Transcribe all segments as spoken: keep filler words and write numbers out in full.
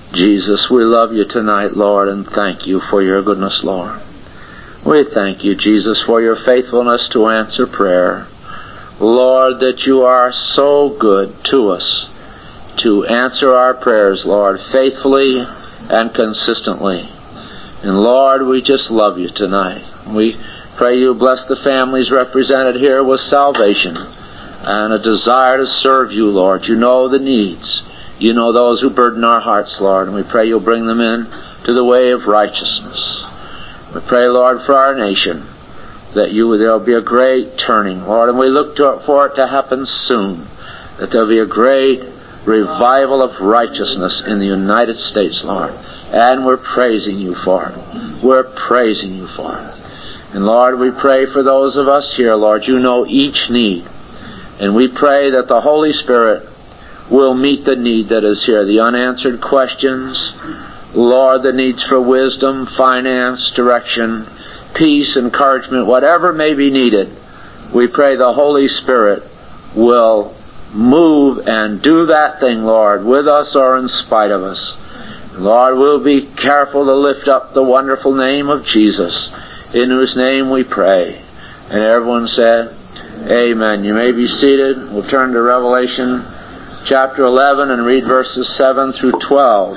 Jesus, we love you tonight, Lord, and thank you for your goodness, Lord. We thank you, Jesus, for your faithfulness to answer prayer. Lord, that you are so good to us to answer our prayers, Lord, faithfully and consistently. And Lord, we just love you tonight. We pray you bless the families represented here with salvation and a desire to serve you, Lord. You know the needs. You know those who burden our hearts, Lord, and we pray you'll bring them in to the way of righteousness. We pray, Lord, for our nation, that you there will be a great turning, Lord, and we look to it for it to happen soon, that there will be a great revival of righteousness in the United States, Lord. And we're praising you for it. We're praising you for it. And Lord, we pray for those of us here, Lord. You know each need. And we pray that the Holy Spirit will meet the need that is here, the unanswered questions, Lord, the needs for wisdom, finance, direction, peace, encouragement, whatever may be needed. We pray the Holy Spirit will move and do that thing, Lord, with us or in spite of us. Lord, we'll be careful to lift up the wonderful name of Jesus, in whose name we pray. And everyone said, Amen. You may be seated. We'll turn to Revelation chapter eleven and read verses seven through twelve.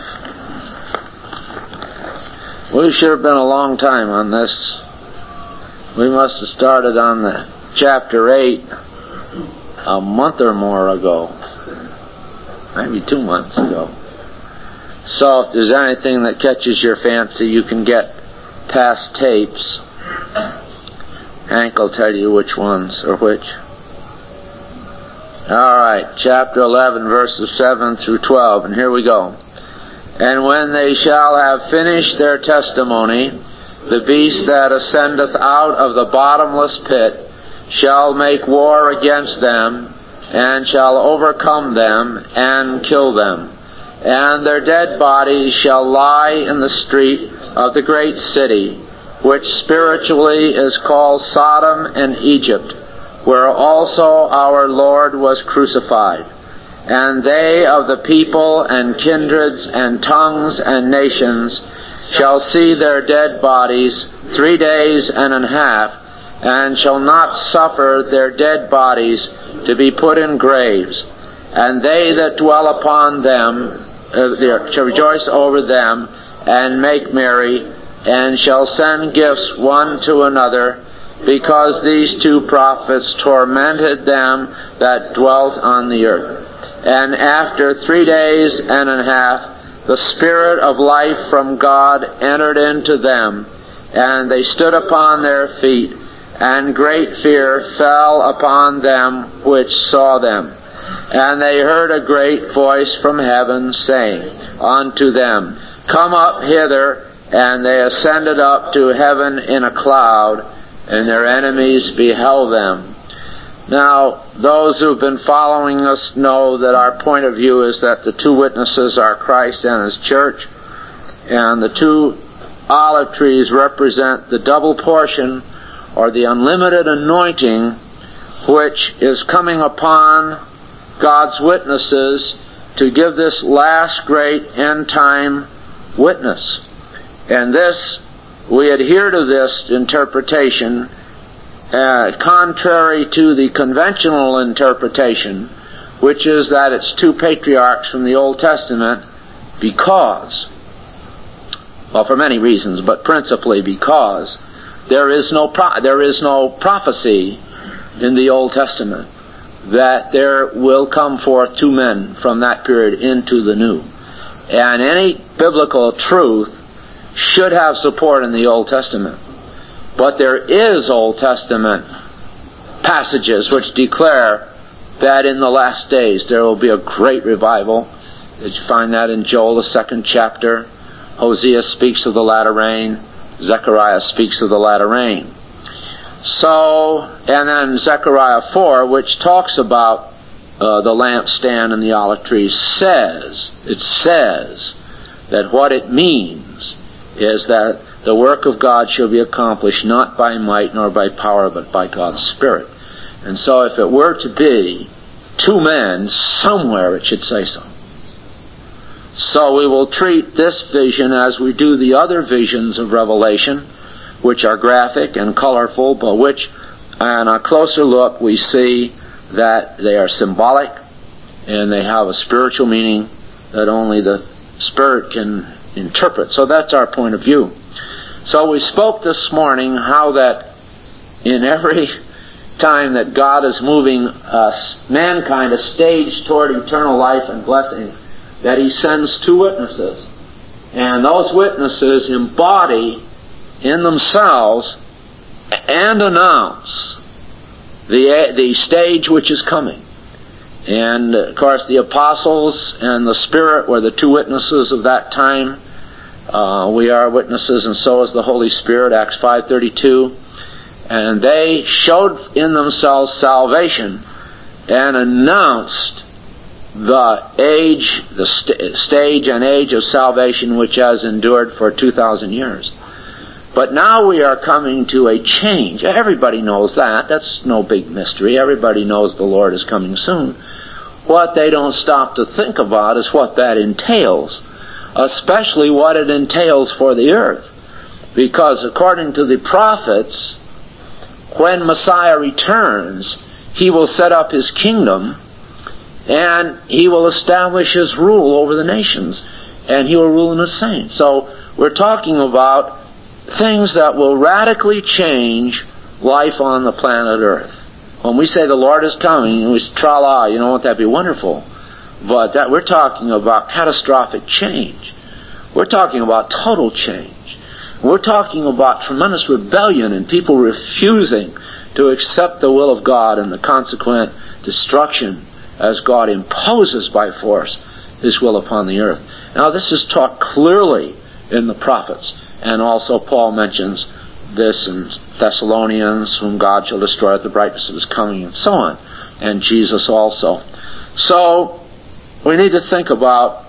We sure have been a long time on this. We must have started on the chapter eight a month or more ago. Maybe two months ago. So if there's anything that catches your fancy, you can get past tapes. Hank will tell you which ones or which. Alright, chapter eleven, verses seven through twelve, and here we go. And when they shall have finished their testimony, the beast that ascendeth out of the bottomless pit shall make war against them, and shall overcome them, and kill them. And their dead bodies shall lie in the street of the great city, which spiritually is called Sodom and Egypt, where also our Lord was crucified. And they of the people and kindreds and tongues and nations shall see their dead bodies three days and a half, and shall not suffer their dead bodies to be put in graves. And they that dwell upon them uh, shall rejoice over them, and make merry, and shall send gifts one to another, because these two prophets tormented them that dwelt on the earth. And after three days and a half, the Spirit of life from God entered into them, and they stood upon their feet, and great fear fell upon them which saw them. And they heard a great voice from heaven saying unto them, Come up hither. And they ascended up to heaven in a cloud, and their enemies beheld them. Now, those who've been following us know that our point of view is that the two witnesses are Christ and His church, and the two olive trees represent the double portion, or the unlimited anointing, which is coming upon God's witnesses to give this last great end-time witness. And this, we adhere to this interpretation, uh, contrary to the conventional interpretation, which is that it's two patriarchs from the Old Testament, because, well, for many reasons, but principally because there is no pro- there is no prophecy in the Old Testament that there will come forth two men from that period into the New. And any biblical truth should have support in the Old Testament. But there is Old Testament passages which declare that in the last days there will be a great revival. You find that in Joel, the second chapter. Hosea speaks of the latter rain. Zechariah speaks of the latter rain. So, and then Zechariah four, which talks about uh, the lampstand and the olive trees, says, it says that what it means is that the work of God shall be accomplished not by might nor by power, but by God's Spirit. And so if it were to be two men, somewhere it should say so. So we will treat this vision as we do the other visions of Revelation, which are graphic and colorful, but which, on a closer look, we see that they are symbolic and they have a spiritual meaning that only the Spirit can interpret. So that's our point of view. So we spoke this morning how that in every time that God is moving us, mankind a stage toward eternal life and blessing, that He sends two witnesses. And those witnesses embody in themselves and announce the, the stage which is coming. And, of course, the apostles and the Spirit were the two witnesses of that time. Uh, we are witnesses, and so is the Holy Spirit, Acts five thirty-two. And they showed in themselves salvation and announced the age, the st- stage and age of salvation which has endured for two thousand years. But now we are coming to a change. Everybody knows that. That's no big mystery. Everybody knows the Lord is coming soon. What they don't stop to think about is what that entails, especially what it entails for the earth. Because according to the prophets, when Messiah returns, He will set up His kingdom and He will establish His rule over the nations, and He will rule in His saints. So we're talking about things that will radically change life on the planet Earth. When we say the Lord is coming, and we say, tra-la, you know, won't that be wonderful? But that we're talking about catastrophic change. We're talking about total change. We're talking about tremendous rebellion and people refusing to accept the will of God and the consequent destruction as God imposes by force His will upon the earth. Now this is taught clearly in the prophets, and also Paul mentions this in Thessalonians, whom God shall destroy at the brightness of His coming, and so on, and Jesus also. So we need to think about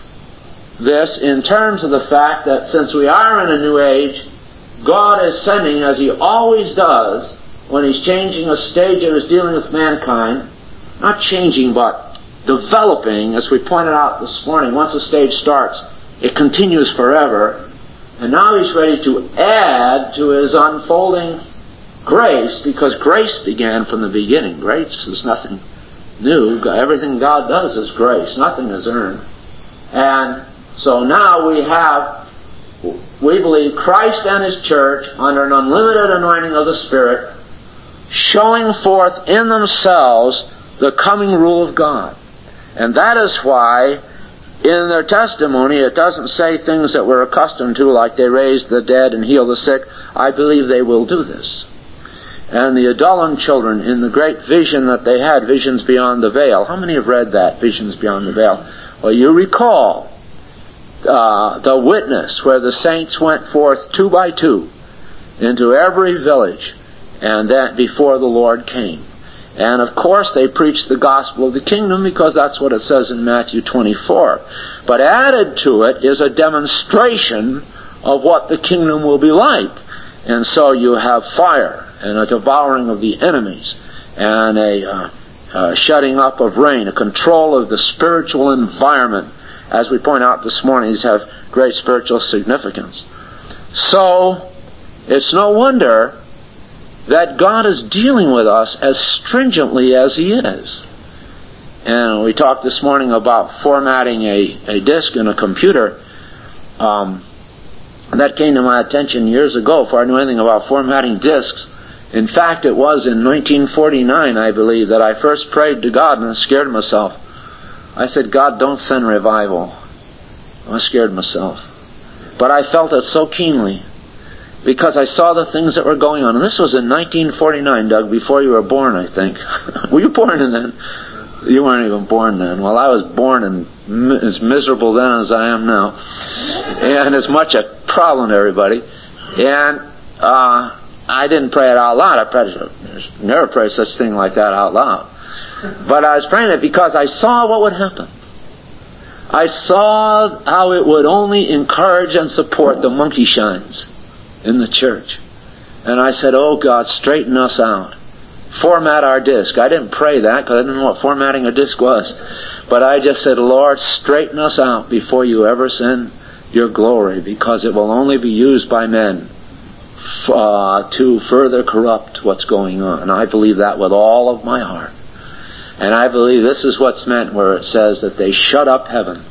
this in terms of the fact that since we are in a new age, God is sending, as He always does, when He's changing a stage and is dealing with mankind, not changing but developing, as we pointed out this morning. Once a stage starts, it continues forever. And now He's ready to add to His unfolding grace, because grace began from the beginning. Grace is nothing new. Everything God does is grace. Nothing is earned. And so now we have, we believe, Christ and His church under an unlimited anointing of the Spirit, showing forth in themselves the coming rule of God. And that is why in their testimony it doesn't say things that we're accustomed to, like they raise the dead and heal the sick. I believe they will do this. And the Adullam children, in the great vision that they had, Visions Beyond the Veil. How many have read that, Visions Beyond the Veil? Well, you recall uh, the witness where the saints went forth two by two into every village, and that before the Lord came. And of course they preached the gospel of the kingdom, because that's what it says in Matthew twenty-four. But added to it is a demonstration of what the kingdom will be like. And so you have fire and a devouring of the enemies and a uh, uh, shutting up of rain, a control of the spiritual environment. As we point out this morning, these have great spiritual significance. So it's no wonder that God is dealing with us as stringently as He is. And we talked this morning about formatting a, a disk in a computer. Um, that came to my attention years ago, before I knew anything about formatting disks. In fact, it was in nineteen forty-nine, I believe, that I first prayed to God and scared myself. I said, God, don't send revival. I scared myself. But I felt it so keenly, because I saw the things that were going on. And this was in nineteen forty-nine, Doug, before you were born, I think. Were you born in then? You weren't even born then. Well, I was born and mi- as miserable then as I am now. And as much a problem to everybody. And uh, I didn't pray it out loud. I prayed, never prayed such a thing like that out loud. But I was praying it because I saw what would happen. I saw how it would only encourage and support the monkey shines in the church. And I said, oh God, straighten us out. Format our disc. I didn't pray that because I didn't know what formatting a disc was. But I just said, Lord, straighten us out before you ever send your glory, because it will only be used by men uh, to further corrupt what's going on. And I believe that with all of my heart. And I believe this is what's meant where it says that they shut up heaven.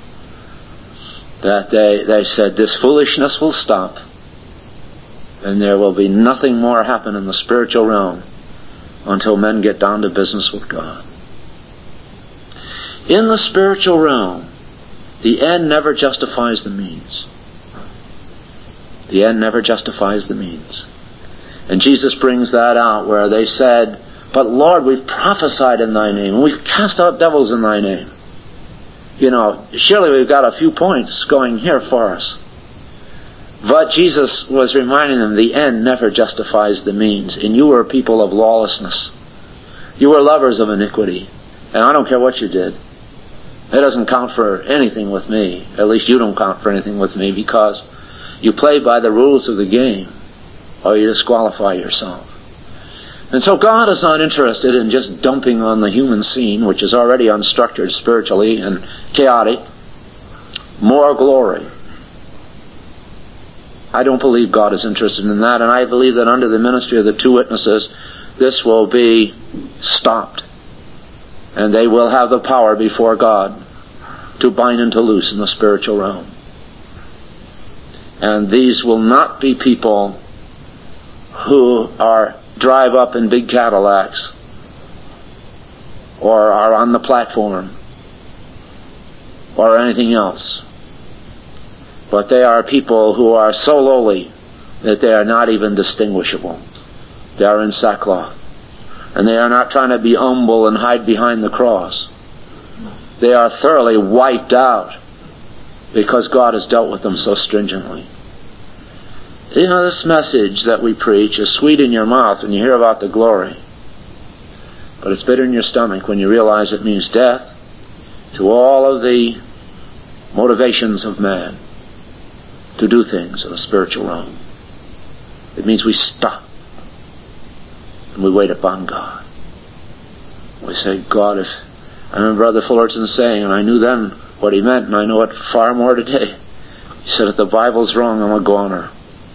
That they, they said, this foolishness will stop, and there will be nothing more happen in the spiritual realm until men get down to business with God. In the spiritual realm, the end never justifies the means. The end never justifies the means. And Jesus brings that out where they said, but Lord, we've prophesied in thy name, and we've cast out devils in thy name. You know, surely we've got a few points going here for us. But Jesus was reminding them, the end never justifies the means. And you were people of lawlessness. You were lovers of iniquity. And I don't care what you did. It doesn't count for anything with me. At least you don't count for anything with me, because you play by the rules of the game, or you disqualify yourself. And so God is not interested in just dumping on the human scene, which is already unstructured spiritually and chaotic, more glory. I don't believe God is interested in that, and I believe that under the ministry of the two witnesses, this will be stopped. And they will have the power before God to bind and to loose in the spiritual realm. And these will not be people who are drive up in big Cadillacs or are on the platform or anything else. But they are people who are so lowly that they are not even distinguishable. They are in sackcloth. And they are not trying to be humble and hide behind the cross. They are thoroughly wiped out because God has dealt with them so stringently. You know, this message that we preach is sweet in your mouth when you hear about the glory. But it's bitter in your stomach when you realize it means death to all of the motivations of man to do things in the spiritual realm. It means we stop and we wait upon God. We say, God, if... I remember Brother Fullerton saying, and I knew then what he meant, and I know it far more today. He said, if the Bible's wrong, I'm a goner.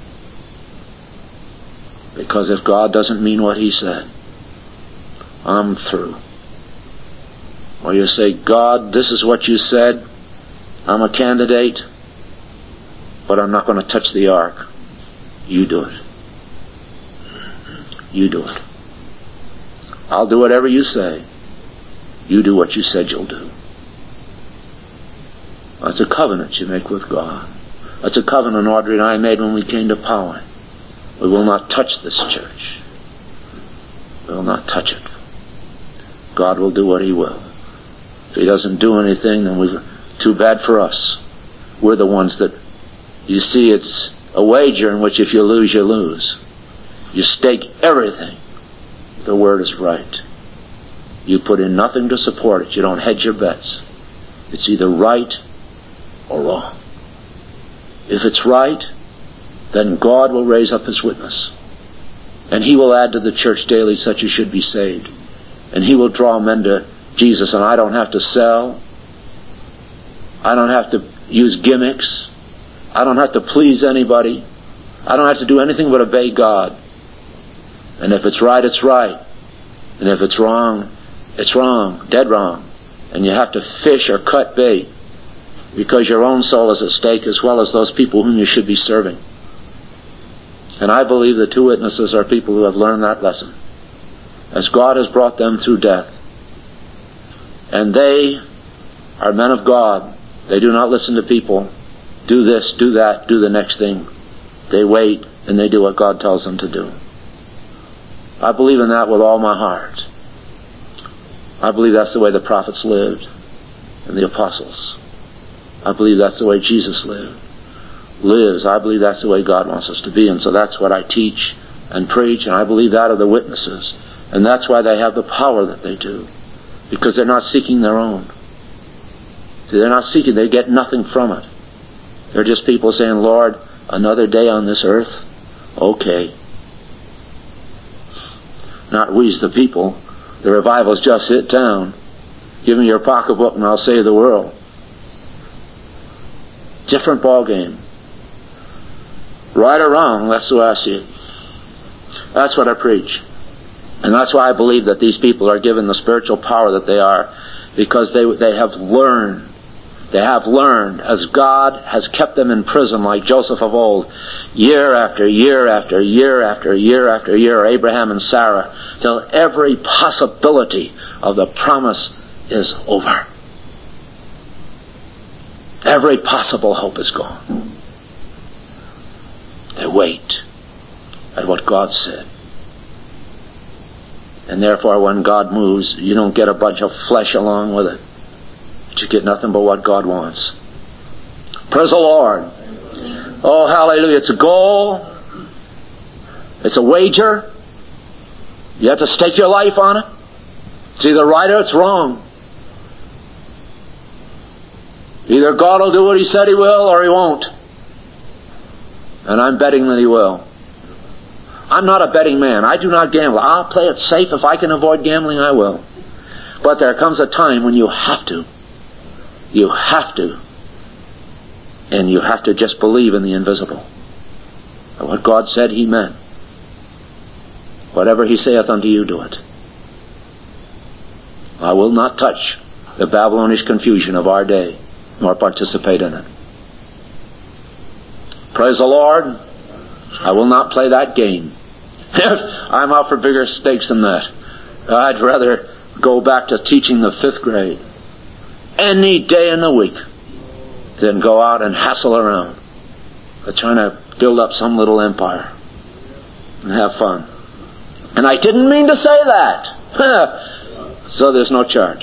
Because if God doesn't mean what he said, I'm through. Or you say, God, this is what you said. I'm a candidate, but I'm not going to touch the ark. You do it. You do it. I'll do whatever you say. You do what you said you'll do. That's a covenant you make with God. That's a covenant Audrey and I made when we came to Poway. We will not touch this church. We will not touch it. God will do what he will. If he doesn't do anything, then we've, too bad for us. We're the ones that, you see, it's a wager in which if you lose, you lose. You stake everything. The word is right. You put in nothing to support it. You don't hedge your bets. It's either right or wrong. If it's right, then God will raise up his witness. And he will add to the church daily such as should be saved. And he will draw men to Jesus. And I don't have to sell. I don't have to use gimmicks. I don't have to please anybody. I don't have to do anything but obey God. And if it's right, it's right. And if it's wrong, it's wrong. Dead wrong. And you have to fish or cut bait, because your own soul is at stake as well as those people whom you should be serving. And I believe the two witnesses are people who have learned that lesson, as God has brought them through death. And they are men of God. They do not listen to people. Do this, do that, do the next thing. They wait and they do what God tells them to do. I believe in that with all my heart. I believe that's the way the prophets lived and the apostles. I believe that's the way Jesus lived. Lives. I believe that's the way God wants us to be. And so that's what I teach and preach, and I believe that of the witnesses. And that's why they have the power that they do. Because they're not seeking their own. They're not seeking, they get nothing from it. They're just people saying, Lord, another day on this earth? Okay. Not we's the people. The revival's just hit town. Give me your pocketbook and I'll save the world. Different ball game. Right or wrong, that's the way I see it. That's what I preach. And that's why I believe that these people are given the spiritual power that they are, because they they have learned. They have learned, as God has kept them in prison like Joseph of old, year after year after year after year after year, Abraham and Sarah, till every possibility of the promise is over. Every possible hope is gone. They wait at what God said. And therefore, when God moves, you don't get a bunch of flesh along with it. But you get nothing but what God wants. Praise the Lord. Oh, hallelujah. It's a goal. It's a wager. You have to stake your life on it. It's either right or it's wrong. Either God will do what He said He will, or He won't. And I'm betting that He will. I'm not a betting man. I do not gamble. I'll play it safe. If I can avoid gambling, I will. But there comes a time when you have to. You have to. And you have to just believe in the invisible. And what God said He meant. Whatever He saith unto you, do it. I will not touch the Babylonish confusion of our day, nor participate in it. Praise the Lord. I will not play that game. I'm out for bigger stakes than that. I'd rather go back to teaching the fifth grade any day in the week than go out and hassle around. They're trying to build up some little empire and have fun. And I didn't mean to say that. So there's no charge.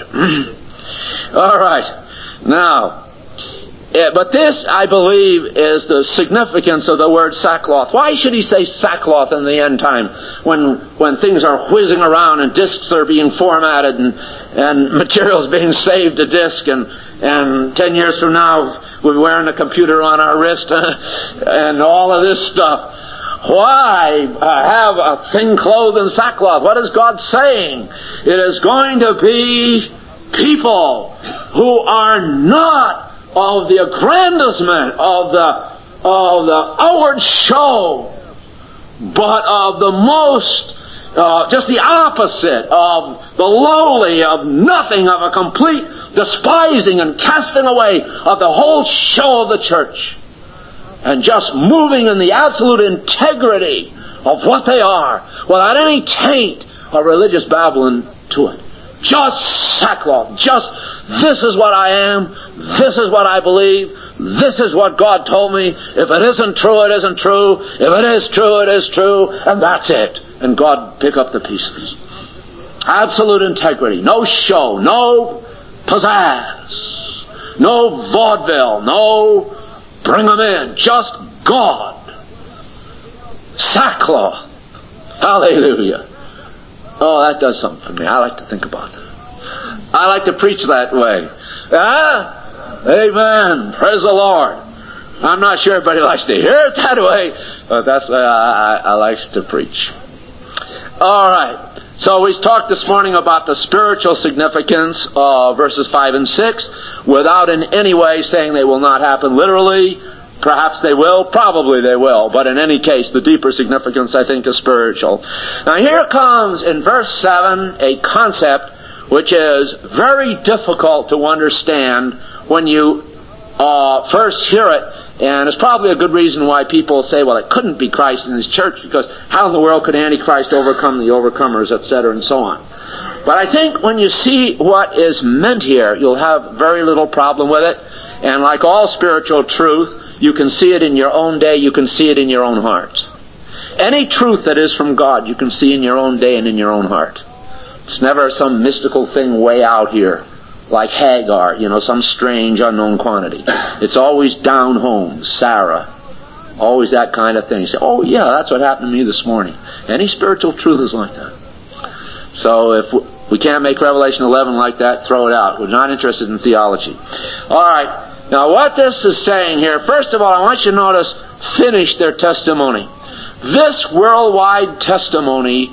All right. Now, yeah, but this, I believe, is the significance of the word sackcloth. Why should he say sackcloth in the end time when when things are whizzing around and discs are being formatted and, and materials being saved to disk, and, and ten years from now we're wearing a computer on our wrist and all of this stuff? Why uh, have a thing clothed in sackcloth? What is God saying? It is going to be people who are not of the aggrandizement, of the of the outward show, but of the most, uh, just the opposite of the lowly, of nothing, of a complete despising and casting away of the whole show of the church, and just moving in the absolute integrity of what they are, without any taint of religious babbling to it. Just sackcloth. Just, this is what I am. This is what I believe. This is what God told me. If it isn't true, it isn't true. If it is true, it is true. And that's it. And God pick up the pieces. Absolute integrity. No show. No pizzazz. No vaudeville. No bring them in. Just God. Sackcloth. Hallelujah. Oh, that does something for me. I like to think about that. I like to preach that way. Ah, amen. Praise the Lord. I'm not sure everybody likes to hear it that way, but that's the way I, I, I like to preach. All right. So we talked this morning about the spiritual significance of verses five and six, without in any way saying they will not happen literally. Perhaps they will, probably they will, but in any case, the deeper significance, I think, is spiritual. Now here comes, in verse seven, a concept which is very difficult to understand when you uh, first hear it, and it's probably a good reason why people say, well, it couldn't be Christ in His church, because how in the world could Antichrist overcome the overcomers, et cetera, and so on. But I think when you see what is meant here, you'll have very little problem with it, and like all spiritual truth, you can see it in your own day, you can see it in your own heart. Any truth that is from God, you can see in your own day and in your own heart. It's never some mystical thing way out here, like Hagar, you know, some strange unknown quantity. It's always down home, Sarah. Always that kind of thing. You say, oh yeah, that's what happened to me this morning. Any spiritual truth is like that. So if we can't make Revelation eleven like that, throw it out. We're not interested in theology. Alright. Now what this is saying here, first of all, I want you to notice, finish their testimony. This worldwide testimony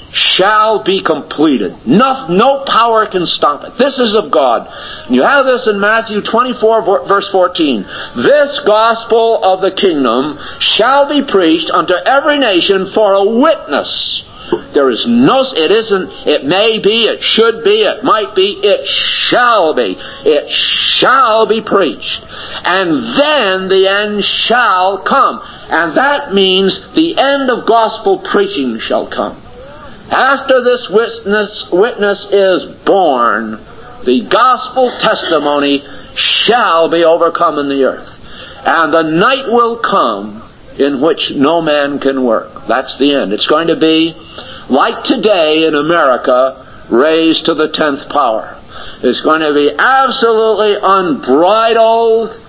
shall be completed. No, no power can stop it. This is of God. You have this in Matthew twenty-four, verse fourteen. This gospel of the kingdom shall be preached unto every nation for a witness. There is no, it isn't, it may be, it should be, it might be, it shall be. It shall be preached. And then the end shall come. And that means the end of gospel preaching shall come. After this witness, witness is born, the gospel testimony shall be overcome in the earth. And the night will come in which no man can work. That's the end. It's going to be like today in America, raised to the tenth power. It's going to be absolutely unbridled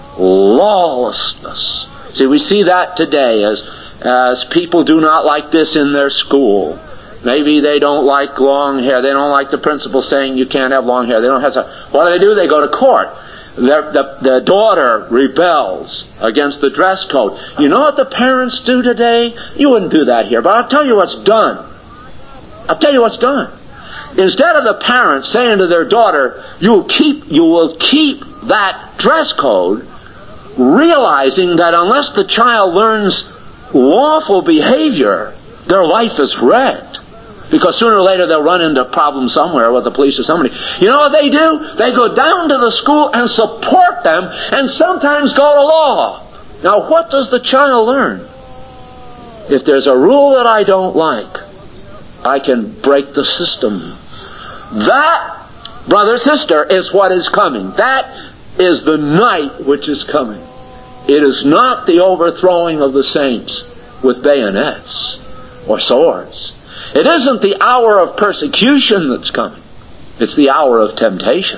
lawlessness. See, we see that today as, as people do not like this in their school. Maybe they don't like long hair. They don't like the principal saying you can't have long hair. They don't have to. What do they do? They go to court. The, the, the daughter rebels against the dress code. You know what the parents do today? You wouldn't do that here, but I'll tell you what's done. I'll tell you what's done. Instead of the parents saying to their daughter, you will keep, you will keep that dress code, realizing that unless the child learns lawful behavior, their life is wrecked. Because sooner or later they'll run into problems somewhere with the police or somebody. You know what they do? They go down to the school and support them and sometimes go to law. Now what does the child learn? If there's a rule that I don't like, I can break the system. That, brother, sister, is what is coming. That is the night which is coming. It is not the overthrowing of the saints with bayonets or swords. It isn't the hour of persecution that's coming. It's the hour of temptation.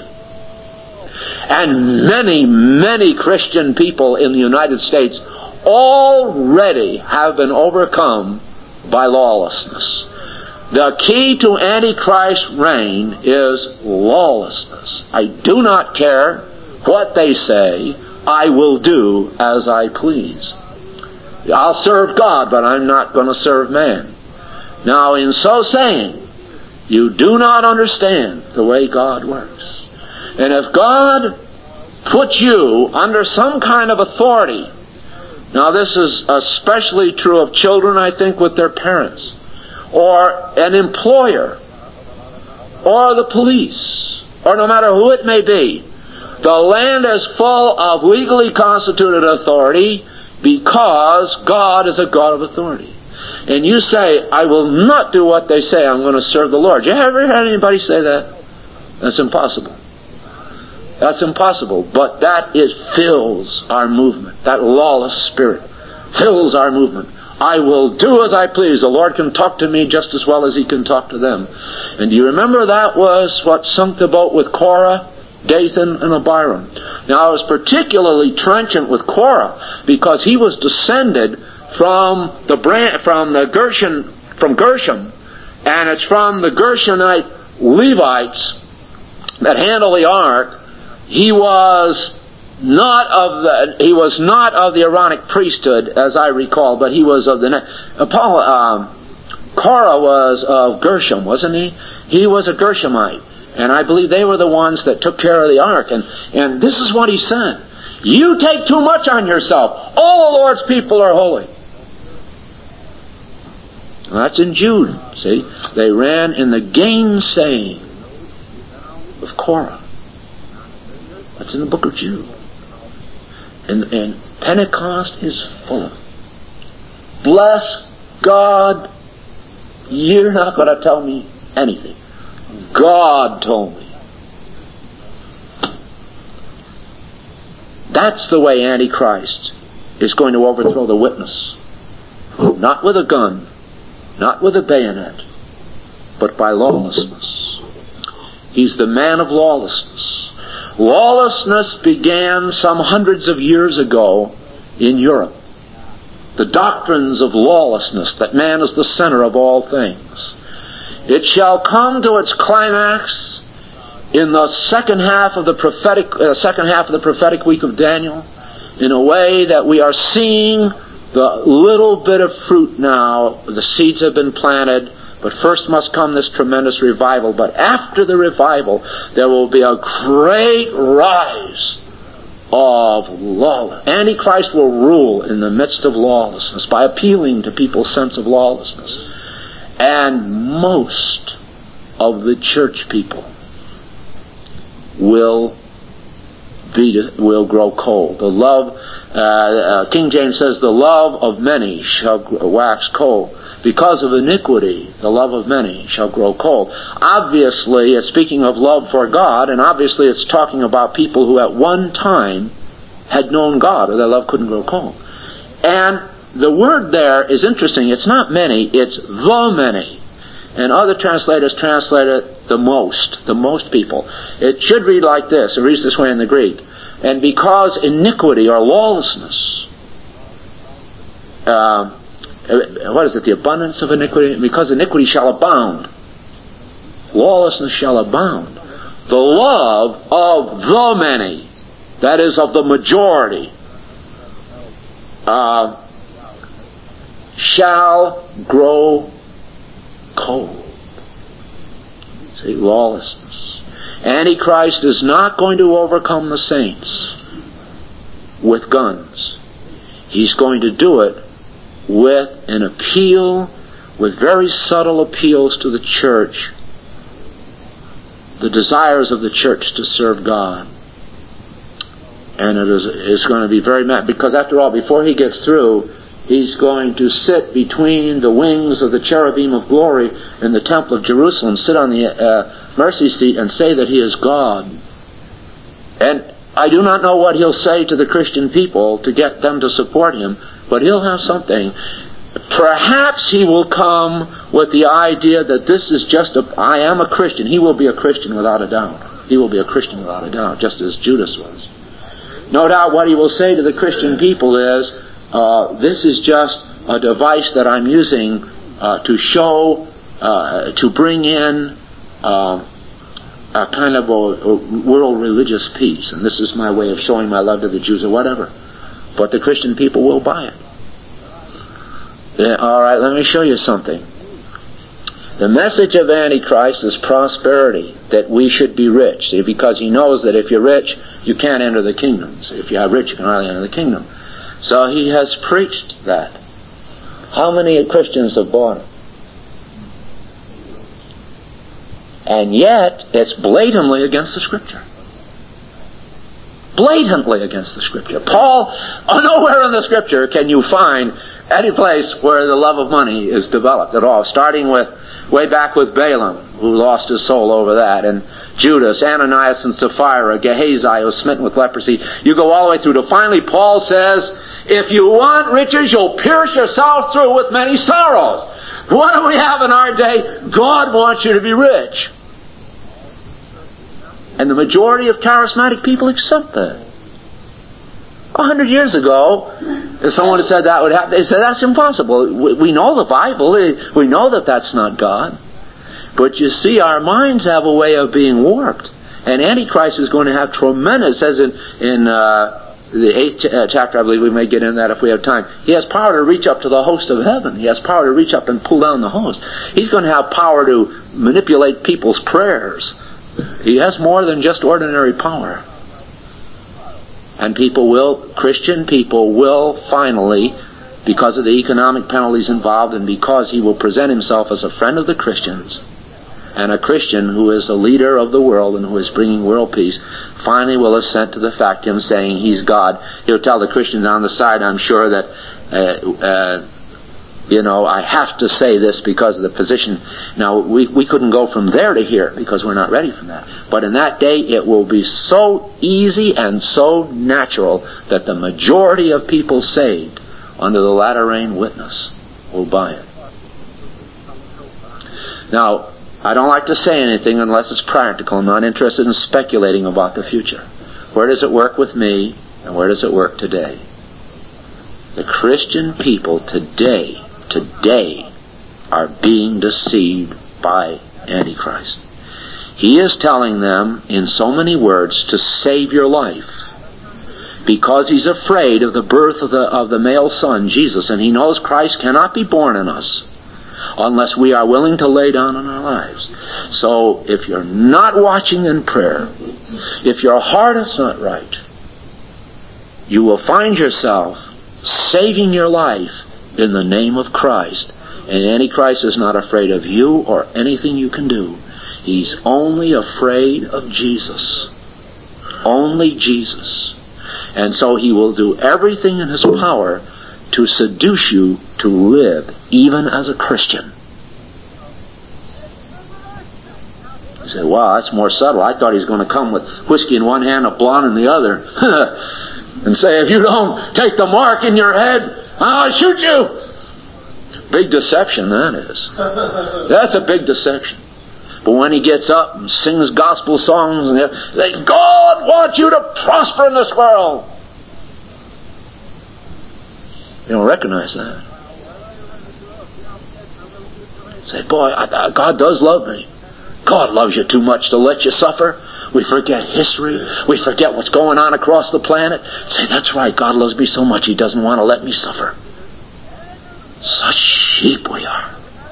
And many, many Christian people in the United States already have been overcome by lawlessness. The key to Antichrist's reign is lawlessness. I do not care what they say. I will do as I please. I'll serve God, but I'm not going to serve man. Now, in so saying, you do not understand the way God works. And if God puts you under some kind of authority, now this is especially true of children, I think, with their parents, or an employer, or the police, or no matter who it may be, the land is full of legally constituted authority because God is a God of authority. And you say, I will not do what they say, I'm going to serve the Lord. You ever heard anybody say that? That's impossible. That's impossible. But that is, fills our movement. That lawless spirit fills our movement. I will do as I please. The Lord can talk to me just as well as He can talk to them. And do you remember that was what sunk the boat with Korah, Dathan, and Abiram? Now it was particularly trenchant with Korah because he was descended from the branch, from the Gershon, from Gershom, and it's from the Gershonite Levites that handle the ark. He was not of the he was not of the Aaronic priesthood, as I recall, but he was of the Paul. Um, Korah was of Gershom, wasn't he? He was a Gershomite, and I believe they were the ones that took care of the ark. And and this is what he said: "You take too much on yourself. All the Lord's people are holy." That's in Jude, see? They ran in the gainsaying of Korah. That's in the book of Jude. And, and Pentecost is full of. Bless God, you're not going to tell me anything. God told me. That's the way Antichrist is going to overthrow the witness. Not with a gun, not with a bayonet, but by lawlessness. He's the man of lawlessness. Lawlessness began some hundreds of years ago in Europe. The doctrines of lawlessness, that man is the center of all things. It shall come to its climax in the second half of the prophetic, uh, second half of the prophetic week of Daniel, in a way that we are seeing the little bit of fruit now. The seeds have been planted, But first must come this tremendous revival. But after the revival, there will be a great rise of lawlessness. Antichrist will rule in the midst of lawlessness by appealing to people's sense of lawlessness. And most of the church people will be will grow cold. The love, uh, uh, King James says, the love of many shall wax cold. Because of iniquity, the love of many shall grow cold. Obviously, it's speaking of love for God, and obviously it's talking about people who at one time had known God, or their love couldn't grow cold. And the word there is interesting. It's not many, it's the many. And other translators translate it the most, the most people. It should read like this. It reads this way in the Greek. And because iniquity or lawlessness, uh, what is it, the abundance of iniquity? Because iniquity shall abound, lawlessness shall abound. The love of the many, that is of the majority, uh, shall grow cold. See, lawlessness. Antichrist is not going to overcome the saints with guns. He's going to do it with an appeal, with very subtle appeals to the church, the desires of the church to serve God. And it is it's going to be very mad, because after all, before he gets through, he's going to sit between the wings of the cherubim of glory in the temple of Jerusalem, sit on the uh, mercy seat and say that he is God. And I do not know what he'll say to the Christian people to get them to support him, but he'll have something. Perhaps he will come with the idea that this is just a, I am a Christian. He will be a Christian without a doubt. He will be a Christian without a doubt, just as Judas was. No doubt what he will say to the Christian people is, uh, this is just a device that I'm using uh, to show, uh, to bring in uh, a kind of a, a world religious peace. And this is my way of showing my love to the Jews or whatever. But the Christian people will buy it. Yeah, all right, let me show you something. The message of Antichrist is prosperity, that we should be rich. See, because he knows that if you're rich, you can't enter the kingdom. So if you're rich, you can hardly enter the kingdom. So he has preached that. How many Christians have bought it? And yet, it's blatantly against the Scripture. Blatantly against the Scripture. Paul, oh, nowhere in the Scripture can you find any place where the love of money is developed at all. Starting with, way back with Balaam, who lost his soul over that, and Judas, Ananias and Sapphira, Gehazi, who was smitten with leprosy. You go all the way through to finally Paul says, if you want riches, you'll pierce yourself through with many sorrows. What do we have in our day? God wants you to be rich. And the majority of charismatic people accept that. A hundred years ago, if someone had said that would happen, they said, that's impossible. We, we know the Bible. We know that that's not God. But you see, our minds have a way of being warped. And Antichrist is going to have tremendous, as in, in uh, the eighth ch- uh, chapter, I believe we may get in that if we have time. He has power to reach up to the host of heaven. He has power to reach up and pull down the host. He's going to have power to manipulate people's prayers. He has more than just ordinary power. And people will, Christian people will finally, because of the economic penalties involved and because he will present himself as a friend of the Christians, and a Christian who is a leader of the world and who is bringing world peace, finally will assent to the fact of him saying he's God. He'll tell the Christians on the side, I'm sure, that, uh, uh, you know, I have to say this because of the position. Now, we, we couldn't go from there to here because we're not ready for that. But in that day, it will be so easy and so natural that the majority of people saved under the latter rain witness will buy it. Now, I don't like to say anything unless it's practical. I'm not interested in speculating about the future. Where does it work with me, and where does it work today? The Christian people today, today, are being deceived by Antichrist. He is telling them, in so many words, to save your life. Because he's afraid of the birth of the, of the male son, Jesus, and he knows Christ cannot be born in us. unless we are willing to lay down in our lives. So if you're not watching in prayer, if your heart is not right, you will find yourself saving your life in the name of Christ. And Antichrist is not afraid of you or anything you can do. He's only afraid of Jesus. Only Jesus. And so he will do everything in his power to seduce you to live even as a Christian. You say, wow, that's more subtle. I thought he was going to come with whiskey in one hand, a blonde in the other. And say, if you don't take the mark in your head, I'll shoot you. Big deception, that is. That's a big deception. But when he gets up and sings gospel songs and say, God wants you to prosper in this world. You don't recognize that. Say, boy, I, I, God does love me. God loves you too much to let you suffer. We forget history. We forget what's going on across the planet. Say, that's right, God loves me so much He doesn't want to let me suffer. Such sheep we are.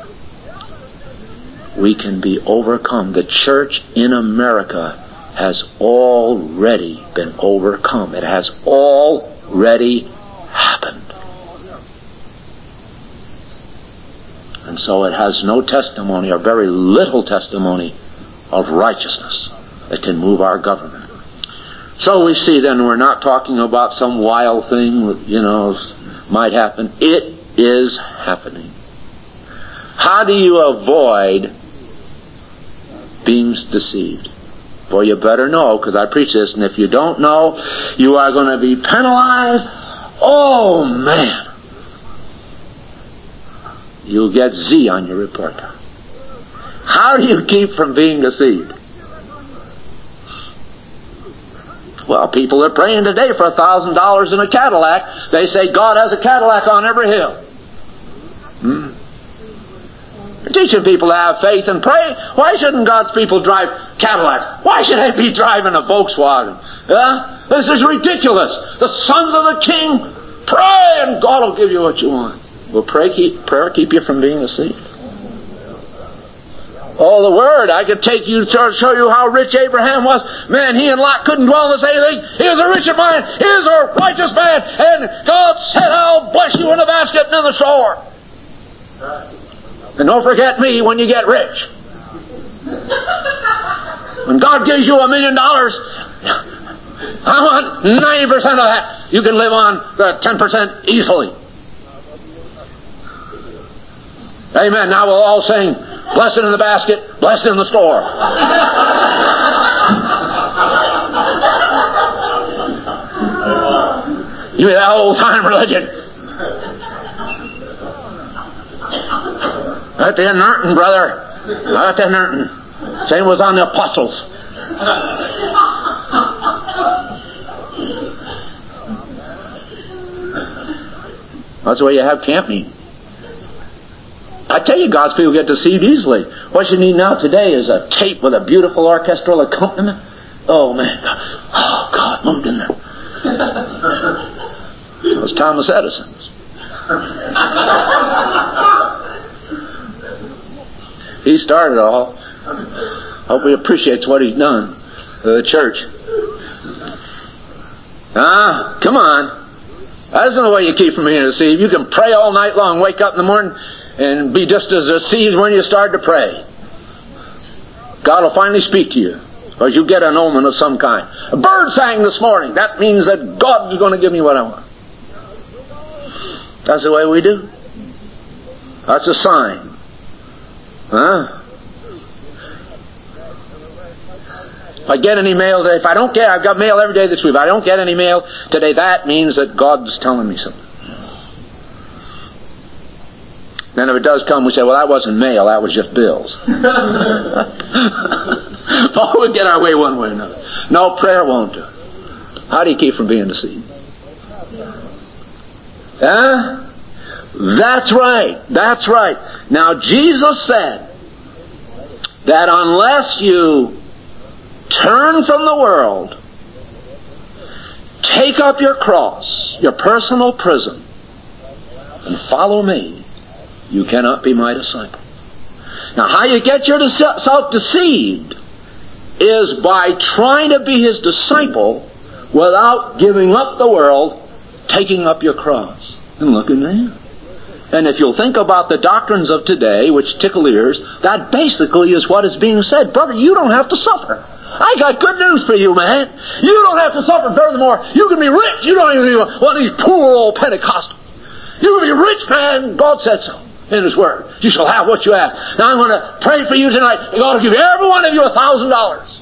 We can be overcome. The church in America has already been overcome. It has already happened. And so it has no testimony, or very little testimony, of righteousness that can move our government. So we see then we're not talking about some wild thing that, you know, might happen. It is happening. How do you avoid being deceived? Well, you better know, because I preach this, and if you don't know, you are going to be penalized. Oh, man. You'll get Z on your report card. How do you keep from being deceived? Well, people are praying today for a thousand dollars in a Cadillac. They say God has a Cadillac on every hill. Hmm. You're teaching people to have faith and pray. Why shouldn't God's people drive Cadillacs? Why should they be driving a Volkswagen? Yeah? This is ridiculous. The sons of the King, pray and God will give you what you want. Will pray keep, prayer keep you from being deceived? Oh, the Word. I could take you to show you how rich Abraham was. Man, he and Lot couldn't dwell in the same thing. He was a rich man. He was a righteous man. And God said, I'll bless you in the basket and in the store. And don't forget me when you get rich. When God gives you a million dollars, I want ninety percent of that. You can live on the ten percent easily. Amen. Now we'll all sing, blessed in the basket, blessed in the store. You mean that old time religion? At the anointing, brother. At the anointing. Same was on the apostles. That's the way you have camp meeting. I tell you, God's people get deceived easily. What you need now today is a tape with a beautiful orchestral accompaniment. Oh, man. Oh, God moved in there. That was Thomas Edison. He started it all. Hope he appreciates what he's done for the church. Ah, come on. That isn't the way you keep from being deceived. You can pray all night long, wake up in the morning, and be just as deceived when you start to pray. God will finally speak to you, because you get an omen of some kind. A bird sang this morning. That means that God is going to give me what I want. That's the way we do. That's a sign. Huh? If I get any mail today, if I don't get, I've got mail every day this week, if I don't get any mail today, that means that God's telling me something. Then if it does come, we say, well, that wasn't mail, that was just bills. But we'll get our way one way or another. No, prayer won't do. How do you keep from being deceived? Huh? That's right. That's right. Now, Jesus said that unless you turn from the world, take up your cross, your personal prison, and follow me, you cannot be my disciple. Now, how you get yourself deceived is by trying to be his disciple without giving up the world, taking up your cross. And look at that. And if you'll think about the doctrines of today, which tickle ears, that basically is what is being said. Brother, you don't have to suffer. I got good news for you, man. You don't have to suffer. Furthermore, you can be rich. You don't even be one of these poor old Pentecostals. You can be rich, man. God said so in His Word. You shall have what you ask. Now I'm going to pray for you tonight. God will give every one of you a thousand dollars.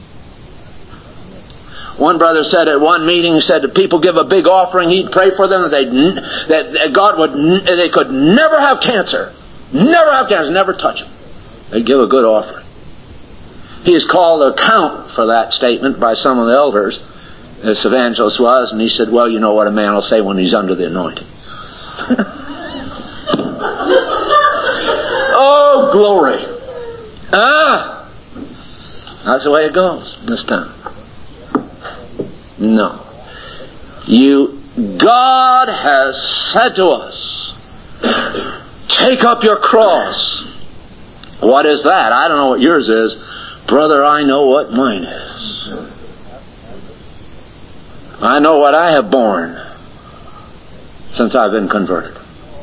One brother said at one meeting, he said that people give a big offering, he'd pray for them, that, they'd, that God would, they could never have cancer. Never have cancer, never touch them. They'd give a good offering. He is called to account for that statement by some of the elders, this evangelist was, and he said, well, you know what a man will say when he's under the anointing. Oh, glory. Ah! That's the way it goes this time. No. You, God has said to us, take up your cross. What is that? I don't know what yours is. Brother, I know what mine is. I know what I have borne since I've been converted.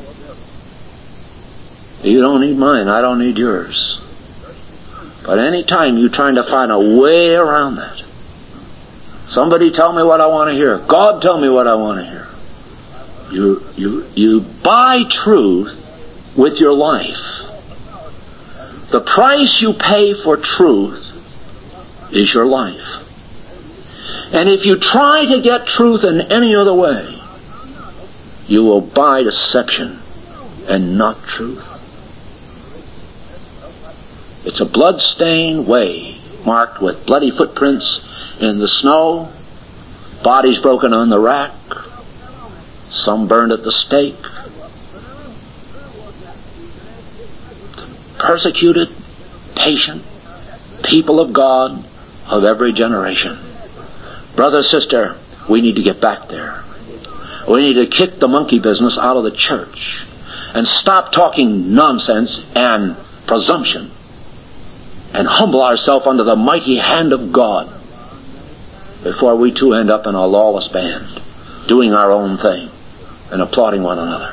You don't need mine. I don't need yours. But any time you're trying to find a way around that, somebody tell me what I want to hear. God tell me what I want to hear. You, you, you buy truth with your life. The price you pay for truth is your life. And if you try to get truth in any other way, you will buy deception and not truth. It's a blood-stained way marked with bloody footprints in the snow, bodies broken on the rack, some burned at the stake, persecuted, patient people of God of every generation. Brother, sister, we need to get back there. We need to kick the monkey business out of the church and stop talking nonsense and presumption and humble ourselves under the mighty hand of God before we too end up in a lawless band, doing our own thing and applauding one another.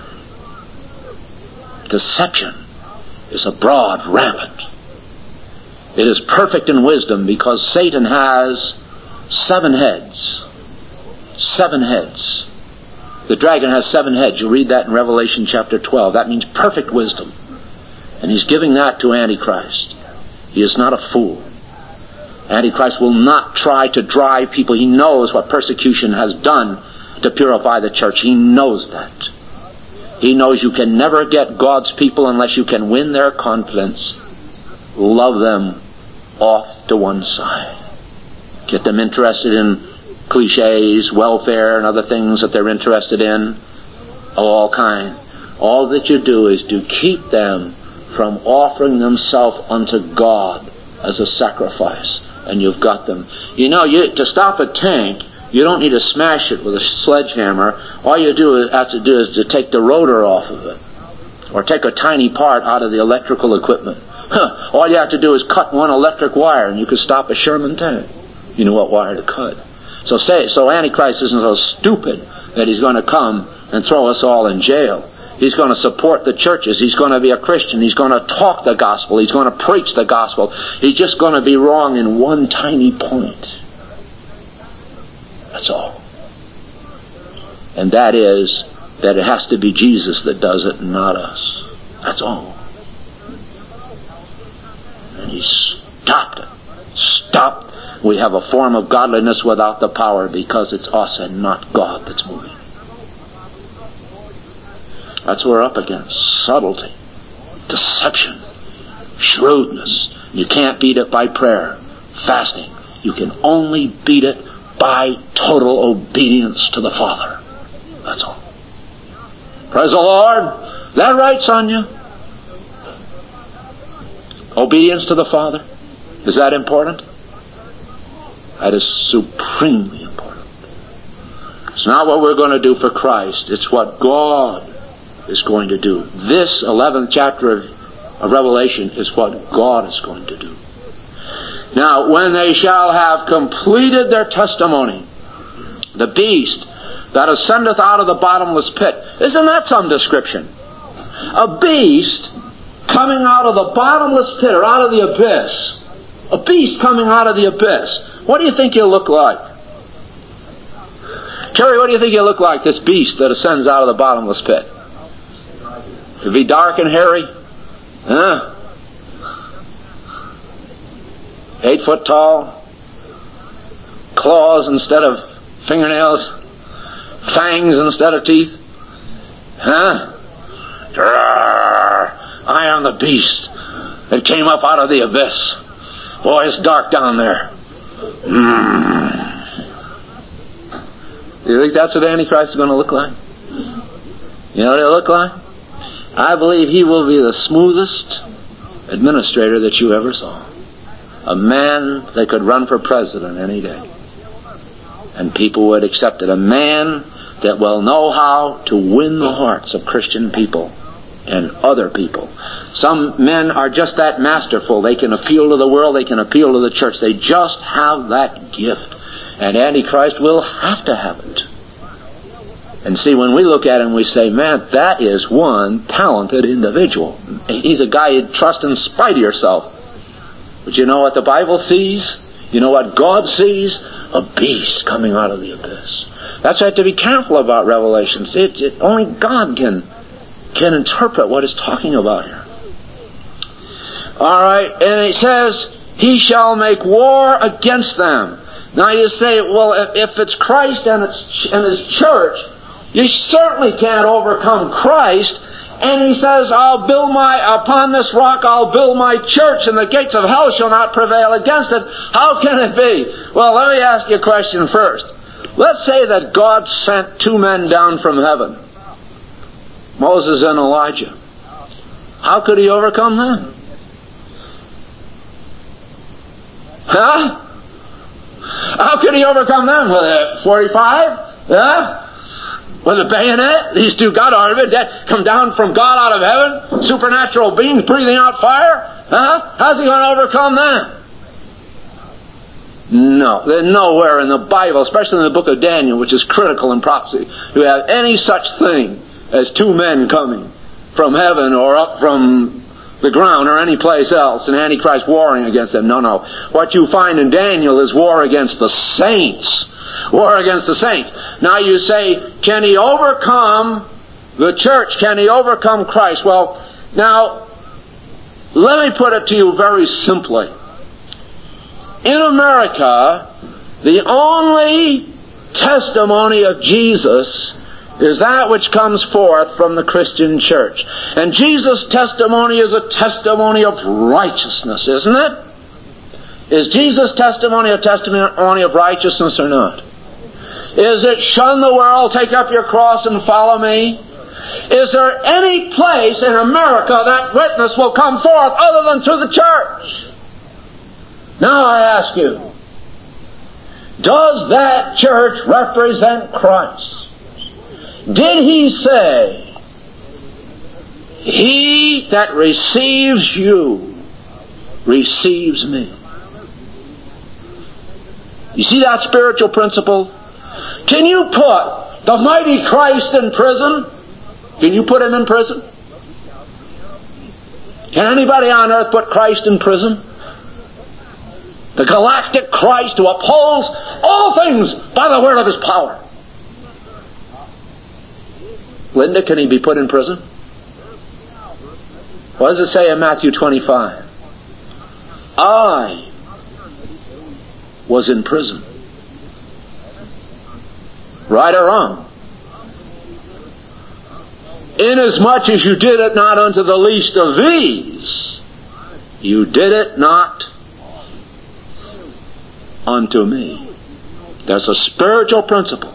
Deception is abroad, rampant. It is perfect in wisdom because Satan has seven heads. Seven heads. The dragon has seven heads. You read that in Revelation chapter twelve. That means perfect wisdom. And he's giving that to Antichrist. He is not a fool. Antichrist will not try to drive people. He knows what persecution has done to purify the church. He knows that. He knows you can never get God's people unless you can win their confidence. Love them off to one side. Get them interested in cliches, welfare, and other things that they're interested in of all kind. All that you do is to keep them from offering themselves unto God as a sacrifice. And you've got them. You know, you, to stop a tank, you don't need to smash it with a sledgehammer. All you do is, have to do is to take the rotor off of it. Or take a tiny part out of the electrical equipment. Huh. All you have to do is cut one electric wire and you can stop a Sherman tank. You know what wire to cut. So say, so Antichrist isn't so stupid that he's going to come and throw us all in jail. He's going to support the churches. He's going to be a Christian. He's going to talk the gospel. He's going to preach the gospel. He's just going to be wrong in one tiny point. That's all. And that is that it has to be Jesus that does it and not us. That's all. And he stopped it. Stopped. We have a form of godliness without the power because it's us and not God that's moving. That's what we're up against. Subtlety, deception, shrewdness. You can't beat it by prayer, fasting. You can only beat it by total obedience to the Father. That's all. Praise the Lord. Is that right, Sonia? Obedience to the Father. Is that important? That is supremely important. It's not what we're going to do for Christ. It's what God is going to do. This eleventh chapter of, of Revelation is what God is going to do. Now, when they shall have completed their testimony, the beast that ascendeth out of the bottomless pit. Isn't that some description? A beast coming out of the bottomless pit, or out of the abyss. A beast coming out of the abyss. What do you think he'll look like? Terry, what do you think he'll look like, this beast that ascends out of the bottomless pit? He'll be dark and hairy? Huh? Eight foot tall? Claws instead of fingernails? Fangs instead of teeth? Huh? I am the beast that came up out of the abyss. Boy, it's dark down there. Mm. You think that's what Antichrist is going to look like? You know what he'll look like? I believe he will be the smoothest administrator that you ever saw. A man that could run for president any day. And people would accept it. A man that will know how to win the hearts of Christian people and other people. Some men are just that masterful. They can appeal to the world. They can appeal to the church. They just have that gift. And Antichrist will have to have it. And see, when we look at him, we say, man, that is one talented individual. He's a guy you'd trust in spite of yourself. But you know what the Bible sees? You know what God sees? A beast coming out of the abyss. That's why I have to be careful about Revelation. See, it, it, only God can, can interpret what it's talking about here. All right, and it says, he shall make war against them. Now you say, well, if, if it's Christ and, it's, and His church, you certainly can't overcome Christ. And he says, I'll build my, upon this rock I'll build my church, and the gates of hell shall not prevail against it. How can it be? Well, let me ask you a question first. Let's say that God sent two men down from heaven, Moses and Elijah. How could he overcome them? Huh? How could he overcome them? With a forty-five? Huh? With a bayonet? These two got out of it. That come down from God out of heaven? Supernatural beings breathing out fire? Huh? How's he going to overcome them? No. There's nowhere in the Bible, especially in the book of Daniel, which is critical in prophecy, do we have any such thing as two men coming from heaven or up from the ground or any place else and Antichrist warring against them. No, no. What you find in Daniel is war against the saints. War against the saints. Now you say, can he overcome the church? Can he overcome Christ? Well, now, let me put it to you very simply. In America, the only testimony of Jesus is that which comes forth from the Christian church. And Jesus' testimony is a testimony of righteousness, isn't it? Is Jesus' testimony a testimony of righteousness or not? Is it shun the world, take up your cross and follow me? Is there any place in America that witness will come forth other than through the church? Now I ask you, does that church represent Christ? Did he say, he that receives you receives me? You see that spiritual principle? Can you put the mighty Christ in prison? Can you put him in prison? Can anybody on earth put Christ in prison? The galactic Christ who upholds all things by the word of his power. Linda, can he be put in prison? What does it say in Matthew twenty-five? I was in prison. Right or wrong? Inasmuch as you did it not unto the least of these, you did it not unto me. That's a spiritual principle.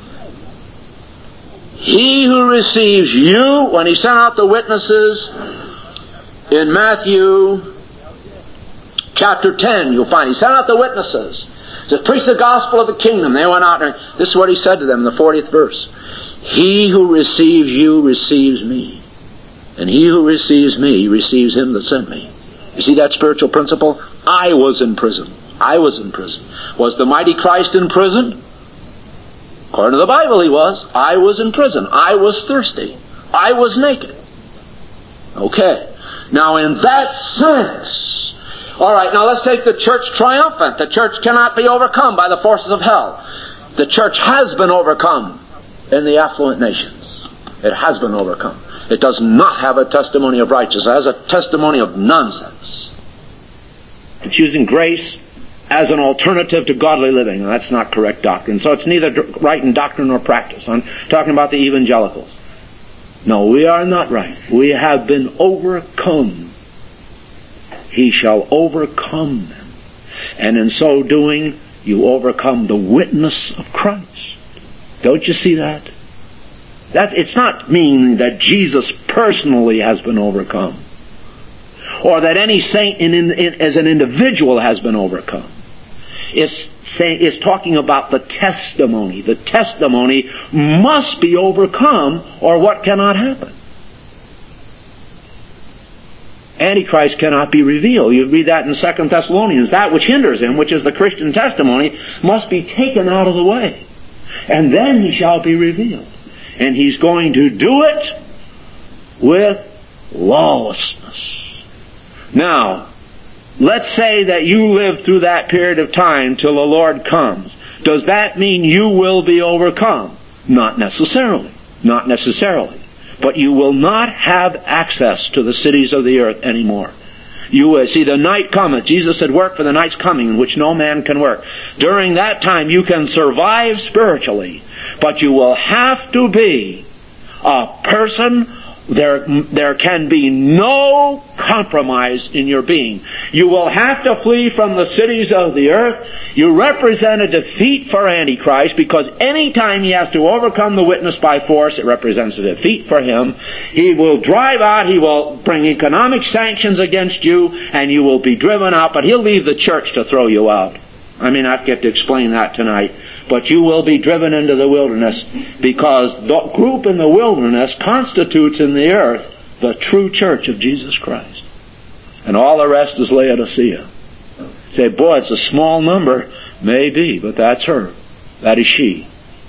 He who receives you, when he sent out the witnesses in Matthew chapter ten, you'll find he sent out the witnesses to preach the gospel of the kingdom. They went out and this is what he said to them in the fortieth verse. He who receives you receives me. And he who receives me receives him that sent me. You see that spiritual principle? I was in prison. I was in prison. Was the mighty Christ in prison? According to the Bible, he was. I was in prison. I was thirsty. I was naked. Okay. Now in that sense, all right, now let's take the church triumphant. The church cannot be overcome by the forces of hell. The church has been overcome in the affluent nations. It has been overcome. It does not have a testimony of righteousness. It has a testimony of nonsense. It's using grace as an alternative to godly living. And that's not correct doctrine. So it's neither right in doctrine nor practice. I'm talking about the evangelicals. No, we are not right. We have been overcome. He shall overcome them. And in so doing, you overcome the witness of Christ. Don't you see that? That it's not meaning that Jesus personally has been overcome, or that any saint in, in, in, as an individual has been overcome. It's saying, it's talking about the testimony. The testimony must be overcome, or what cannot happen? Antichrist cannot be revealed. You read that in Second Thessalonians. That which hinders him, which is the Christian testimony, must be taken out of the way. And then he shall be revealed. And he's going to do it with lawlessness. Now, let's say that you live through that period of time till the Lord comes. Does that mean you will be overcome? Not necessarily. Not necessarily. But you will not have access to the cities of the earth anymore. You will see the night cometh. Jesus said, work for the night's coming in which no man can work. During that time you can survive spiritually, but you will have to be a person. There, there can be no compromise in your being. You will have to flee from the cities of the earth. You represent a defeat for Antichrist, because any time he has to overcome the witness by force, it represents a defeat for him. He will drive out, he will bring economic sanctions against you, and you will be driven out, but he'll leave the church to throw you out. I may not get to explain that tonight, but you will be driven into the wilderness, because the group in the wilderness constitutes in the earth the true church of Jesus Christ. And all the rest is Laodicea. Say, boy, it's a small number. Maybe, but that's her. That is she.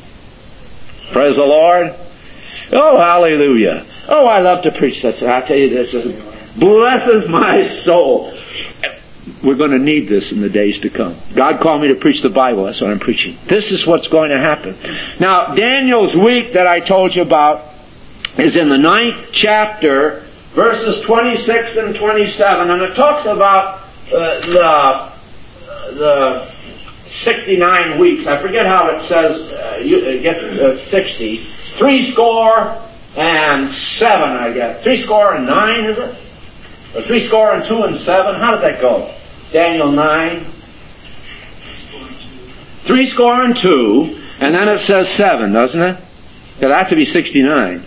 Praise the Lord. Oh, hallelujah. Oh, I love to preach that. I tell you this. Blesses my soul. We're going to need this in the days to come. God called me to preach the Bible. That's what I'm preaching. This is what's going to happen. Now, Daniel's week that I told you about is in the ninth chapter, verses twenty-six and twenty-seven. And it talks about uh, the, the sixty-nine weeks. I forget how it says, uh, you, it gets uh, sixty. Three score and seven, I guess. Three score and nine, is it? Or three score and two and seven? How does that go? Daniel nine. Three score and two, and then it says seven, doesn't it? That has to be sixty-nine.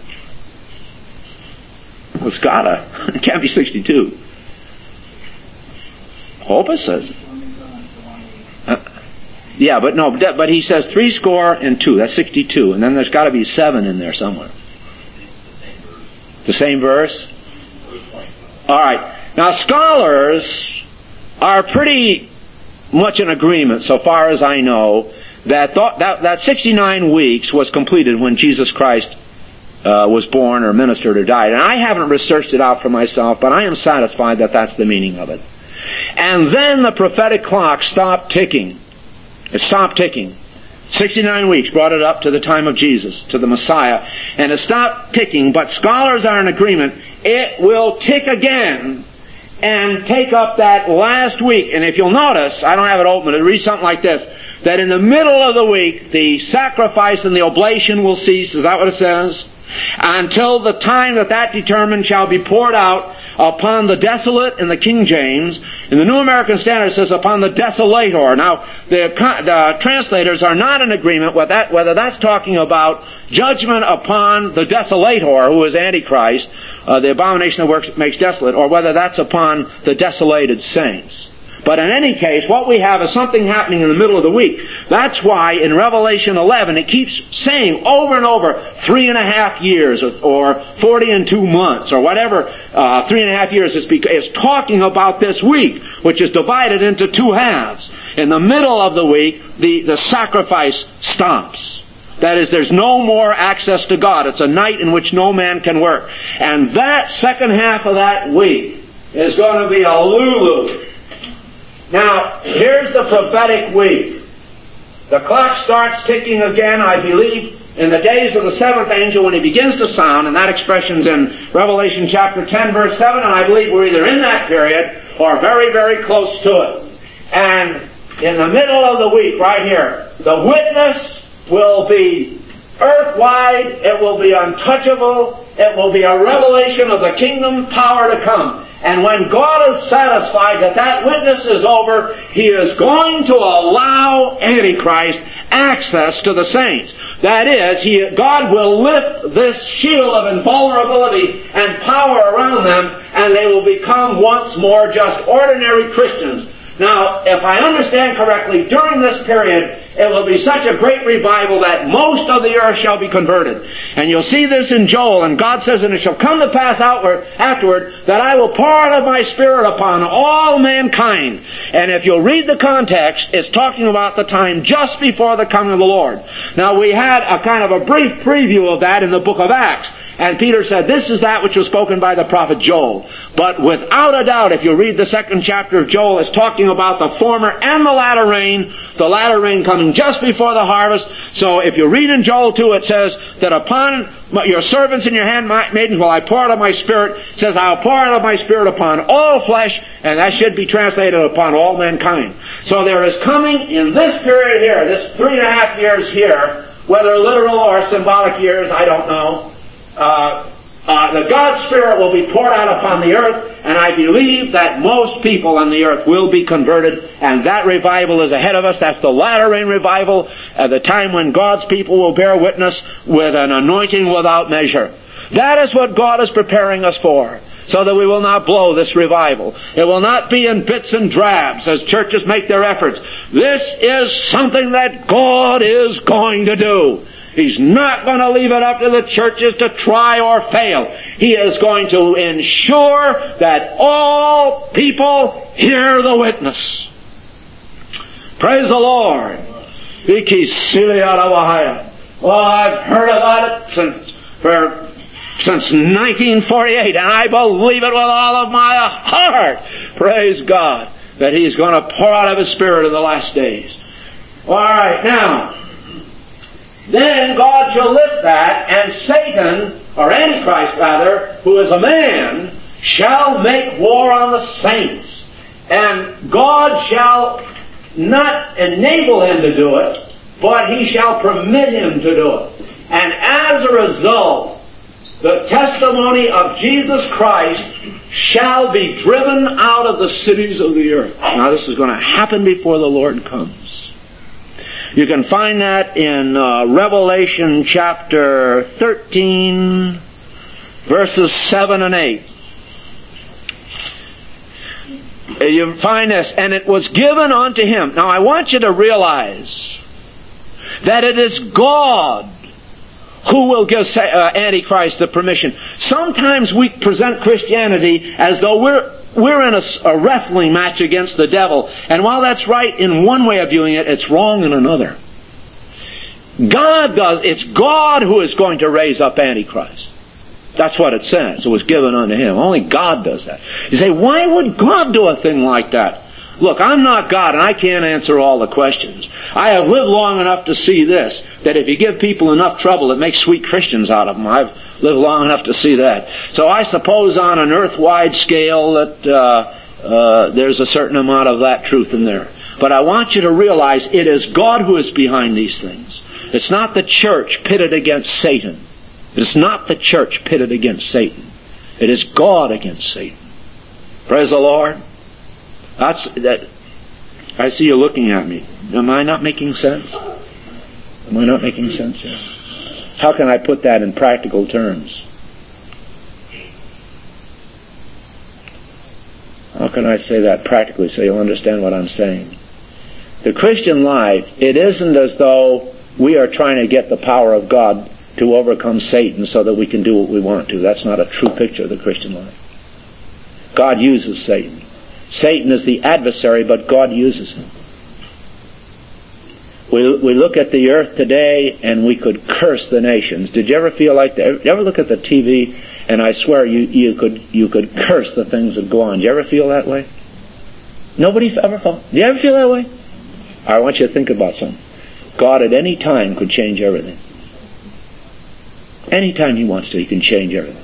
It's gotta. It can't be sixty-two. Hope it says. Uh, yeah, but no, but he says three score and two. That's sixty-two, and then there's got to be seven in there somewhere. The same verse? All right. Now, scholars are pretty much in agreement, so far as I know, that th- that, that sixty-nine weeks was completed when Jesus Christ uh, was born or ministered or died. And I haven't researched it out for myself, but I am satisfied that that's the meaning of it. And then the prophetic clock stopped ticking. It stopped ticking. sixty-nine weeks brought it up to the time of Jesus, to the Messiah. And it stopped ticking, but scholars are in agreement. It will tick again and take up that last week. And if you'll notice, I don't have it open, but it reads something like this, that in the middle of the week, the sacrifice and the oblation will cease. Is that what it says? Until the time that that determined shall be poured out upon the desolate in the King James. In the New American Standard it says upon the desolator. Now, the, the translators are not in agreement with that, whether that's talking about judgment upon the desolator, who is Antichrist, uh, the abomination that works makes desolate, or whether that's upon the desolated saints. But in any case, what we have is something happening in the middle of the week. That's why in Revelation eleven it keeps saying over and over, three and a half years, or forty and two months, or whatever, uh, three and a half years is, is talking about this week, which is divided into two halves. In the middle of the week, the, the sacrifice stops. That is, there's no more access to God. It's a night in which no man can work. And that second half of that week is going to be a Lulu. Now, here's the prophetic week. The clock starts ticking again, I believe, in the days of the seventh angel when he begins to sound, and that expression's in Revelation chapter ten, verse seven, and I believe we're either in that period or very, very close to it. And in the middle of the week, right here, the witness will be earth-wide, it will be untouchable, it will be a revelation of the kingdom power to come. And when God is satisfied that that witness is over, He is going to allow Antichrist access to the saints. That is, he, God will lift this shield of invulnerability and power around them, and they will become once more just ordinary Christians. Now, if I understand correctly, during this period, it will be such a great revival that most of the earth shall be converted. And you'll see this in Joel, and God says, and it shall come to pass outward, afterward, that I will pour out of my Spirit upon all mankind. And if you'll read the context, it's talking about the time just before the coming of the Lord. Now, we had a kind of a brief preview of that in the book of Acts. And Peter said, this is that which was spoken by the prophet Joel. But without a doubt, if you read the second chapter of Joel, it's talking about the former and the latter rain, the latter rain coming just before the harvest. So if you read in Joel two, it says that upon your servants and your handmaidens will I pour out of my Spirit. It says, I'll pour out of my Spirit upon all flesh, and that should be translated upon all mankind. So there is coming in this period here, this three and a half years here, whether literal or symbolic years, I don't know, Uh, uh, the God's Spirit will be poured out upon the earth, and I believe that most people on the earth will be converted, and that revival is ahead of us. That's the latter rain revival, at the time when God's people will bear witness with an anointing without measure. That is what God is preparing us for, so that we will not blow this revival. It will not be in bits and drabs as churches make their efforts. This is something that God is going to do. He's not going to leave it up to the churches to try or fail. He is going to ensure that all people hear the witness. Praise the Lord. Well, I've heard about it since, for, since nineteen forty-eight, and I believe it with all of my heart. Praise God, that He's going to pour out of His Spirit in the last days. All right, now, then God shall lift that, and Satan, or Antichrist rather, who is a man, shall make war on the saints. And God shall not enable him to do it, but He shall permit him to do it. And as a result, the testimony of Jesus Christ shall be driven out of the cities of the earth. Now this is going to happen before the Lord comes. You can find that in uh, Revelation chapter thirteen, verses seven and eight. You find this, and it was given unto him. Now I want you to realize that it is God who will give uh, Antichrist the permission. Sometimes we present Christianity as though we're We're in a, a wrestling match against the devil. And while that's right in one way of viewing it, it's wrong in another. God does. It's God who is going to raise up Antichrist. That's what it says. It was given unto Him. Only God does that. You say, why would God do a thing like that? Look, I'm not God, and I can't answer all the questions. I have lived long enough to see this, that if you give people enough trouble, it makes sweet Christians out of them. I've lived long enough to see that. So I suppose on an earth-wide scale that uh, uh, there's a certain amount of that truth in there. But I want you to realize it is God who is behind these things. It's not the church pitted against Satan. It's not the church pitted against Satan. It is God against Satan. Praise the Lord. That's that. I see you looking at me. Am I not making sense? Am I not making sense here? How can I put that in practical terms? how can I say that practically so you'll understand what I'm saying? The Christian life, it isn't as though we are trying to get the power of God to overcome Satan so that we can do what we want to. That's not a true picture of the Christian life. God uses Satan. Satan is the adversary, but God uses him. We, we look at the earth today and we could curse the nations. Did you ever feel like that? Did you ever look at the T V and I swear you, you could you could curse the things that go on? Did you ever feel that way? Nobody ever felt? Do you ever feel that way? I want you to think about something. God at any time could change everything. Anytime he wants to, he can change everything.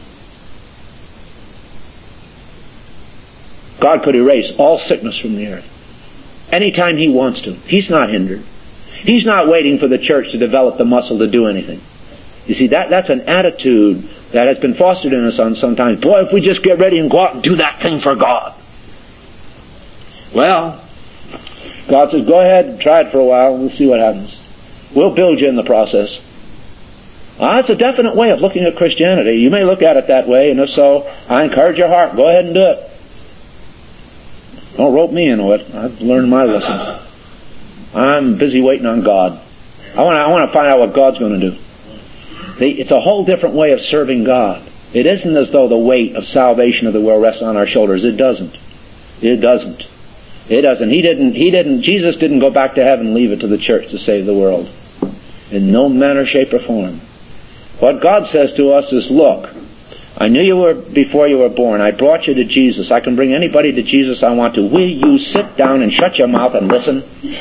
God could erase all sickness from the earth. Anytime he wants to. He's not hindered. He's not waiting for the church to develop the muscle to do anything. You see, that that's an attitude that has been fostered in us on sometimes. Boy, if we just get ready and go out and do that thing for God. Well, God says, go ahead and try it for a while and we'll see what happens. We'll build you in the process. Well, that's a definite way of looking at Christianity. You may look at it that way, and if so, I encourage your heart. Go ahead and do it. Don't rope me into it. I've learned my lesson. I'm busy waiting on God. I want to, I want to find out what God's going to do. See, it's a whole different way of serving God. It isn't as though the weight of salvation of the world rests on our shoulders. It doesn't. It doesn't. It doesn't. He didn't, he didn't, Jesus didn't go back to heaven and leave it to the church to save the world. In no manner, shape, or form. What God says to us is, look, I knew you were before you were born. I brought you to Jesus. I can bring anybody to Jesus I want to. Will you sit down and shut your mouth and listen?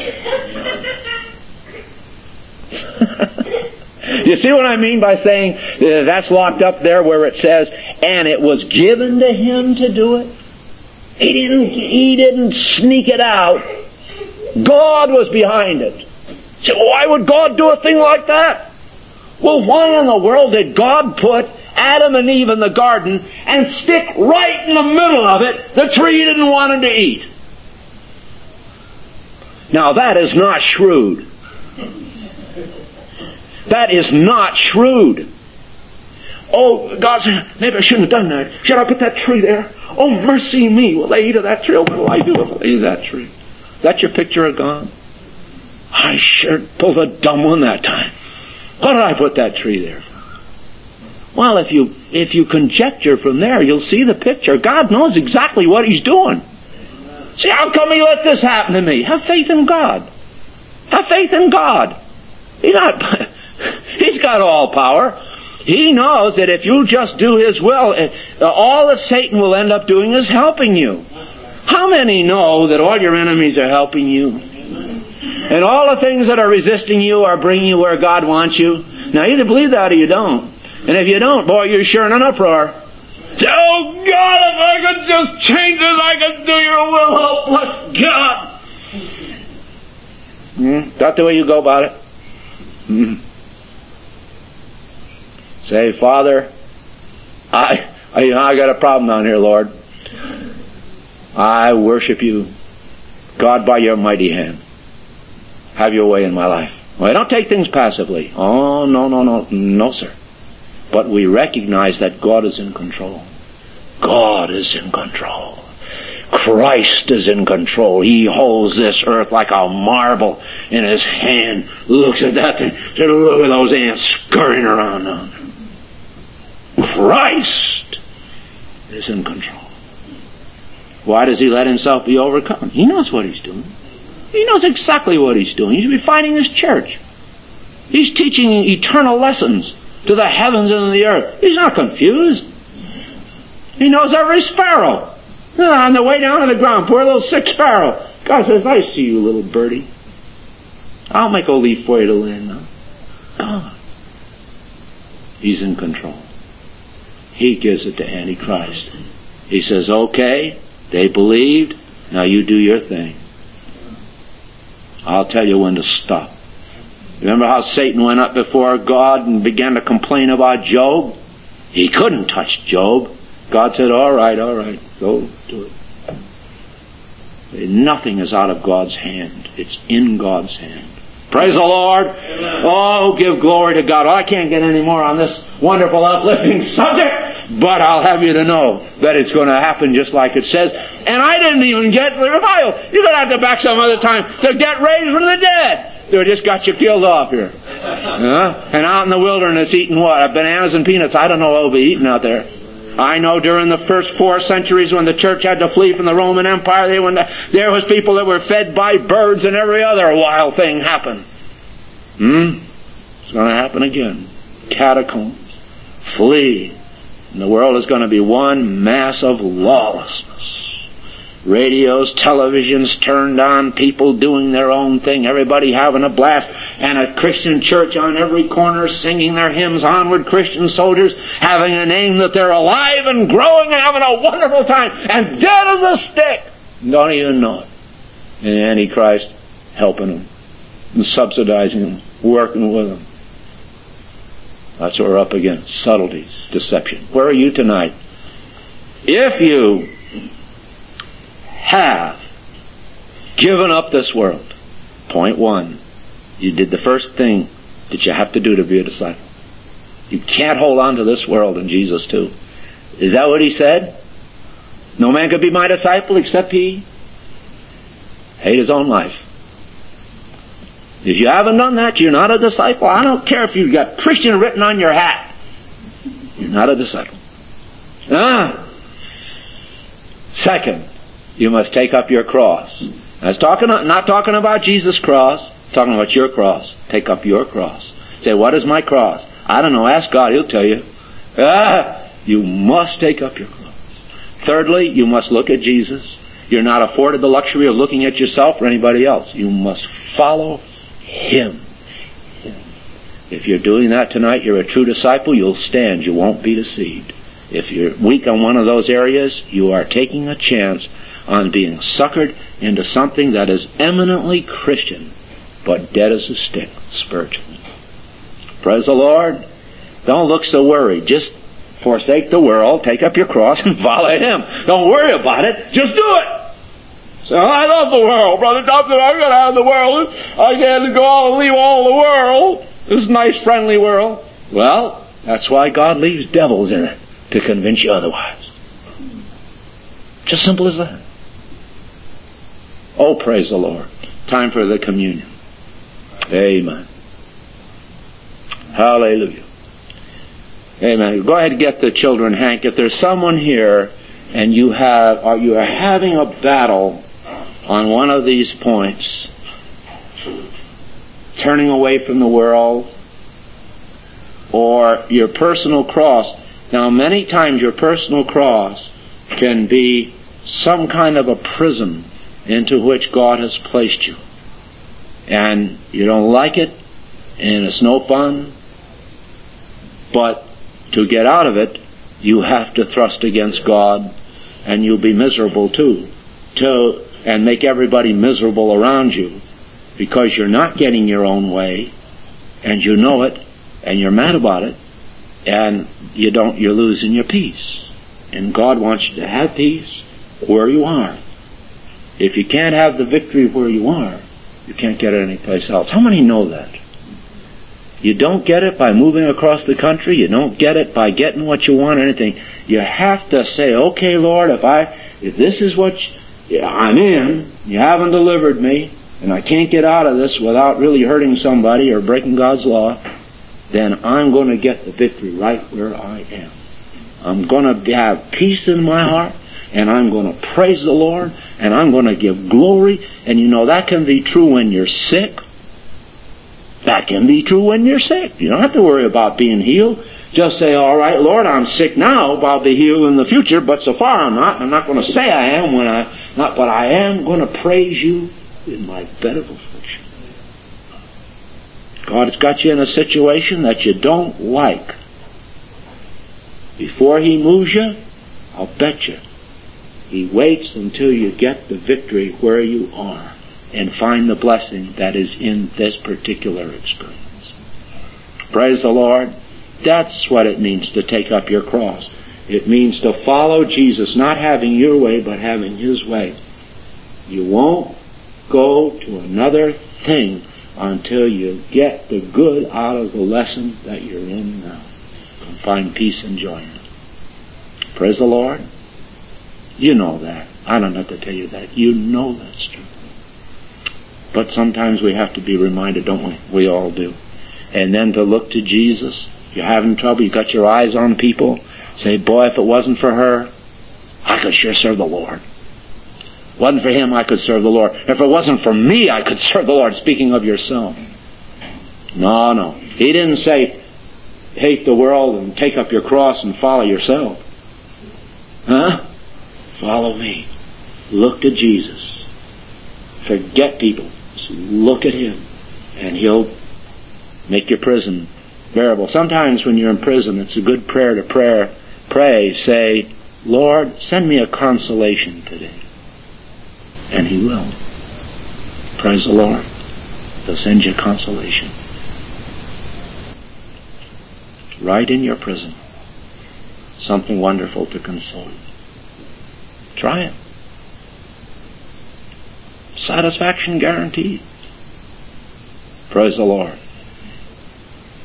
You see what I mean by saying uh, that's locked up there where it says, and it was given to him to do it? He didn't, he didn't sneak it out. God was behind it. So why would God do a thing like that? Well, why in the world did God put Adam and Eve in the garden and stick right in the middle of it the tree he didn't want them to eat? Now that is not shrewd. That is not shrewd. Oh, God said, maybe I shouldn't have done that. Should I put that tree there? Oh, mercy me. Will they eat of that tree? What will I do if they eat of that tree? Is that your picture of God? I sure pulled a dumb one that time. Why did I put that tree there? Well, if you if you conjecture from there, you'll see the picture. God knows exactly what he's doing. See, how come he let this happen to me? Have faith in God. Have faith in God. He's not... He's got all power. He knows that if you just do his will, all that Satan will end up doing is helping you. How many know that all your enemies are helping you? And all the things that are resisting you are bringing you where God wants you? Now, either believe that or you don't. And if you don't, boy, you're sure in an uproar. Say, oh, God, if I could just change this, I could do your will. Oh, bless God. Hmm? That's the way you go about it? Hmm. Say, Father, I, I, I got a problem down here, Lord. I worship you, God, by your mighty hand. Have your way in my life. Well, I don't take things passively. Oh, no, no, no, no, sir. But we recognize that God is in control. God is in control. Christ is in control. He holds this earth like a marble in his hand. Looks at that thing. Look at those ants scurrying around down there. Christ is in control. Why does he let himself be overcome? He knows what he's doing. He knows exactly what he's doing. He's refining his church. He's teaching eternal lessons to the heavens and the earth. He's not confused. He knows every sparrow. On the way down to the ground, poor little sick sparrow. God says, I see you, little birdie. I'll make a leaf for you to land on. God. He's in control. He gives it to Antichrist. He says, okay, they believed, now you do your thing. I'll tell you when to stop. Remember how Satan went up before God and began to complain about Job? He couldn't touch Job. God said, all right, all right, go do it. Nothing is out of God's hand. It's in God's hand. Praise the Lord. Amen. Oh, give glory to God. Oh, I can't get any more on this wonderful, uplifting subject. But I'll have you to know that it's going to happen just like it says. And I didn't even get the revival. You're going to have to back some other time to get raised from the dead. They just got you killed off here. Uh, and out in the wilderness eating what? Bananas and peanuts. I don't know what will be eating out there. I know during the first four centuries when the church had to flee from the Roman Empire, they went, there was people that were fed by birds and every other wild thing happened. Hmm? It's going to happen again. Catacombs. Flee. And the world is going to be one mass of lawlessness. Radios, televisions turned on, people doing their own thing, everybody having a blast, and a Christian church on every corner singing their hymns, Onward Christian Soldiers, having a name that they're alive and growing and having a wonderful time, and dead as a stick. Don't even know it. And the Antichrist helping them, and subsidizing them, working with them. That's what we're up against. Subtleties, deception. Where are you tonight? If you have given up this world, point one, you did the first thing that you have to do to be a disciple. You can't hold on to this world and Jesus too. Is that what he said? No man could be my disciple except he hate his own life. If you haven't done that, you're not a disciple. I don't care if you've got Christian written on your hat. You're not a disciple. Ah. Second, you must take up your cross. I was talking, not talking about Jesus' cross, talking about your cross. Take up your cross. Say, what is my cross? I don't know. Ask God. He'll tell you. Ah, you must take up your cross. Thirdly, you must look at Jesus. You're not afforded the luxury of looking at yourself or anybody else. You must follow Him. If you're doing that tonight, you're a true disciple. You'll stand. You won't be deceived. If you're weak on one of those areas, you are taking a chance on being suckered into something that is eminently Christian, but dead as a stick spiritually. Praise the Lord. Don't look so worried. Just forsake the world, take up your cross, and follow Him. Don't worry about it. Just do it. So I love the world, Brother Dobson. I'm going to have the world. I can't go out and leave all the world. This nice, friendly world. Well, that's why God leaves devils in it, to convince you otherwise. Just simple as that. Oh, praise the Lord. Time for the communion. Amen. Hallelujah. Amen. Go ahead and get the children, Hank. If there's someone here and you have, or you are having a battle on one of these points, turning away from the world, or your personal cross. Now, many times your personal cross can be some kind of a prison into which God has placed you. And you don't like it, and it's no fun. But to get out of it, you have to thrust against God, and you'll be miserable too. To, and make everybody miserable around you, because you're not getting your own way, and you know it, and you're mad about it, and you don't, you're losing your peace. And God wants you to have peace where you are. If you can't have the victory where you are, you can't get it anyplace else. How many know that? You don't get it by moving across the country. You don't get it by getting what you want or anything. You have to say, okay, Lord, if I, if this is what I'm in, you haven't delivered me, and I can't get out of this without really hurting somebody or breaking God's law, then I'm going to get the victory right where I am. I'm going to have peace in my heart, and I'm going to praise the Lord, and I'm going to give glory. And you know, that can be true when you're sick. That can be true when you're sick. You don't have to worry about being healed. Just say, all right, Lord, I'm sick now, but I'll be healed in the future, but so far I'm not. I'm not going to say I am when I not, but I am going to praise you in my bed of affliction. God has got you in a situation that you don't like. Before He moves you, I'll bet you, He waits until you get the victory where you are and find the blessing that is in this particular experience. Praise the Lord. That's what it means to take up your cross. It means to follow Jesus, not having your way, but having His way. You won't go to another thing until you get the good out of the lesson that you're in now. And find peace and joy in it. Praise the Lord. You know that. I don't have to tell you that. You know that's true. But sometimes we have to be reminded, don't we? We all do. And then to look to Jesus. You're having trouble, you got your eyes on people. Say, boy, if it wasn't for her, I could sure serve the Lord. Wasn't for him, I could serve the Lord. If it wasn't for me, I could serve the Lord. Speaking of yourself. No, no. He didn't say, hate the world and take up your cross and follow yourself. Huh? Follow me. Look to Jesus. Forget people. Just look at him. And he'll make your prison bearable. Sometimes when you're in prison, it's a good prayer to prayer. Pray, say, Lord, send me a consolation today. And he will. Praise the Lord. He'll send you a consolation. Right in your prison. Something wonderful to console you. Try it. Satisfaction guaranteed. Praise the Lord.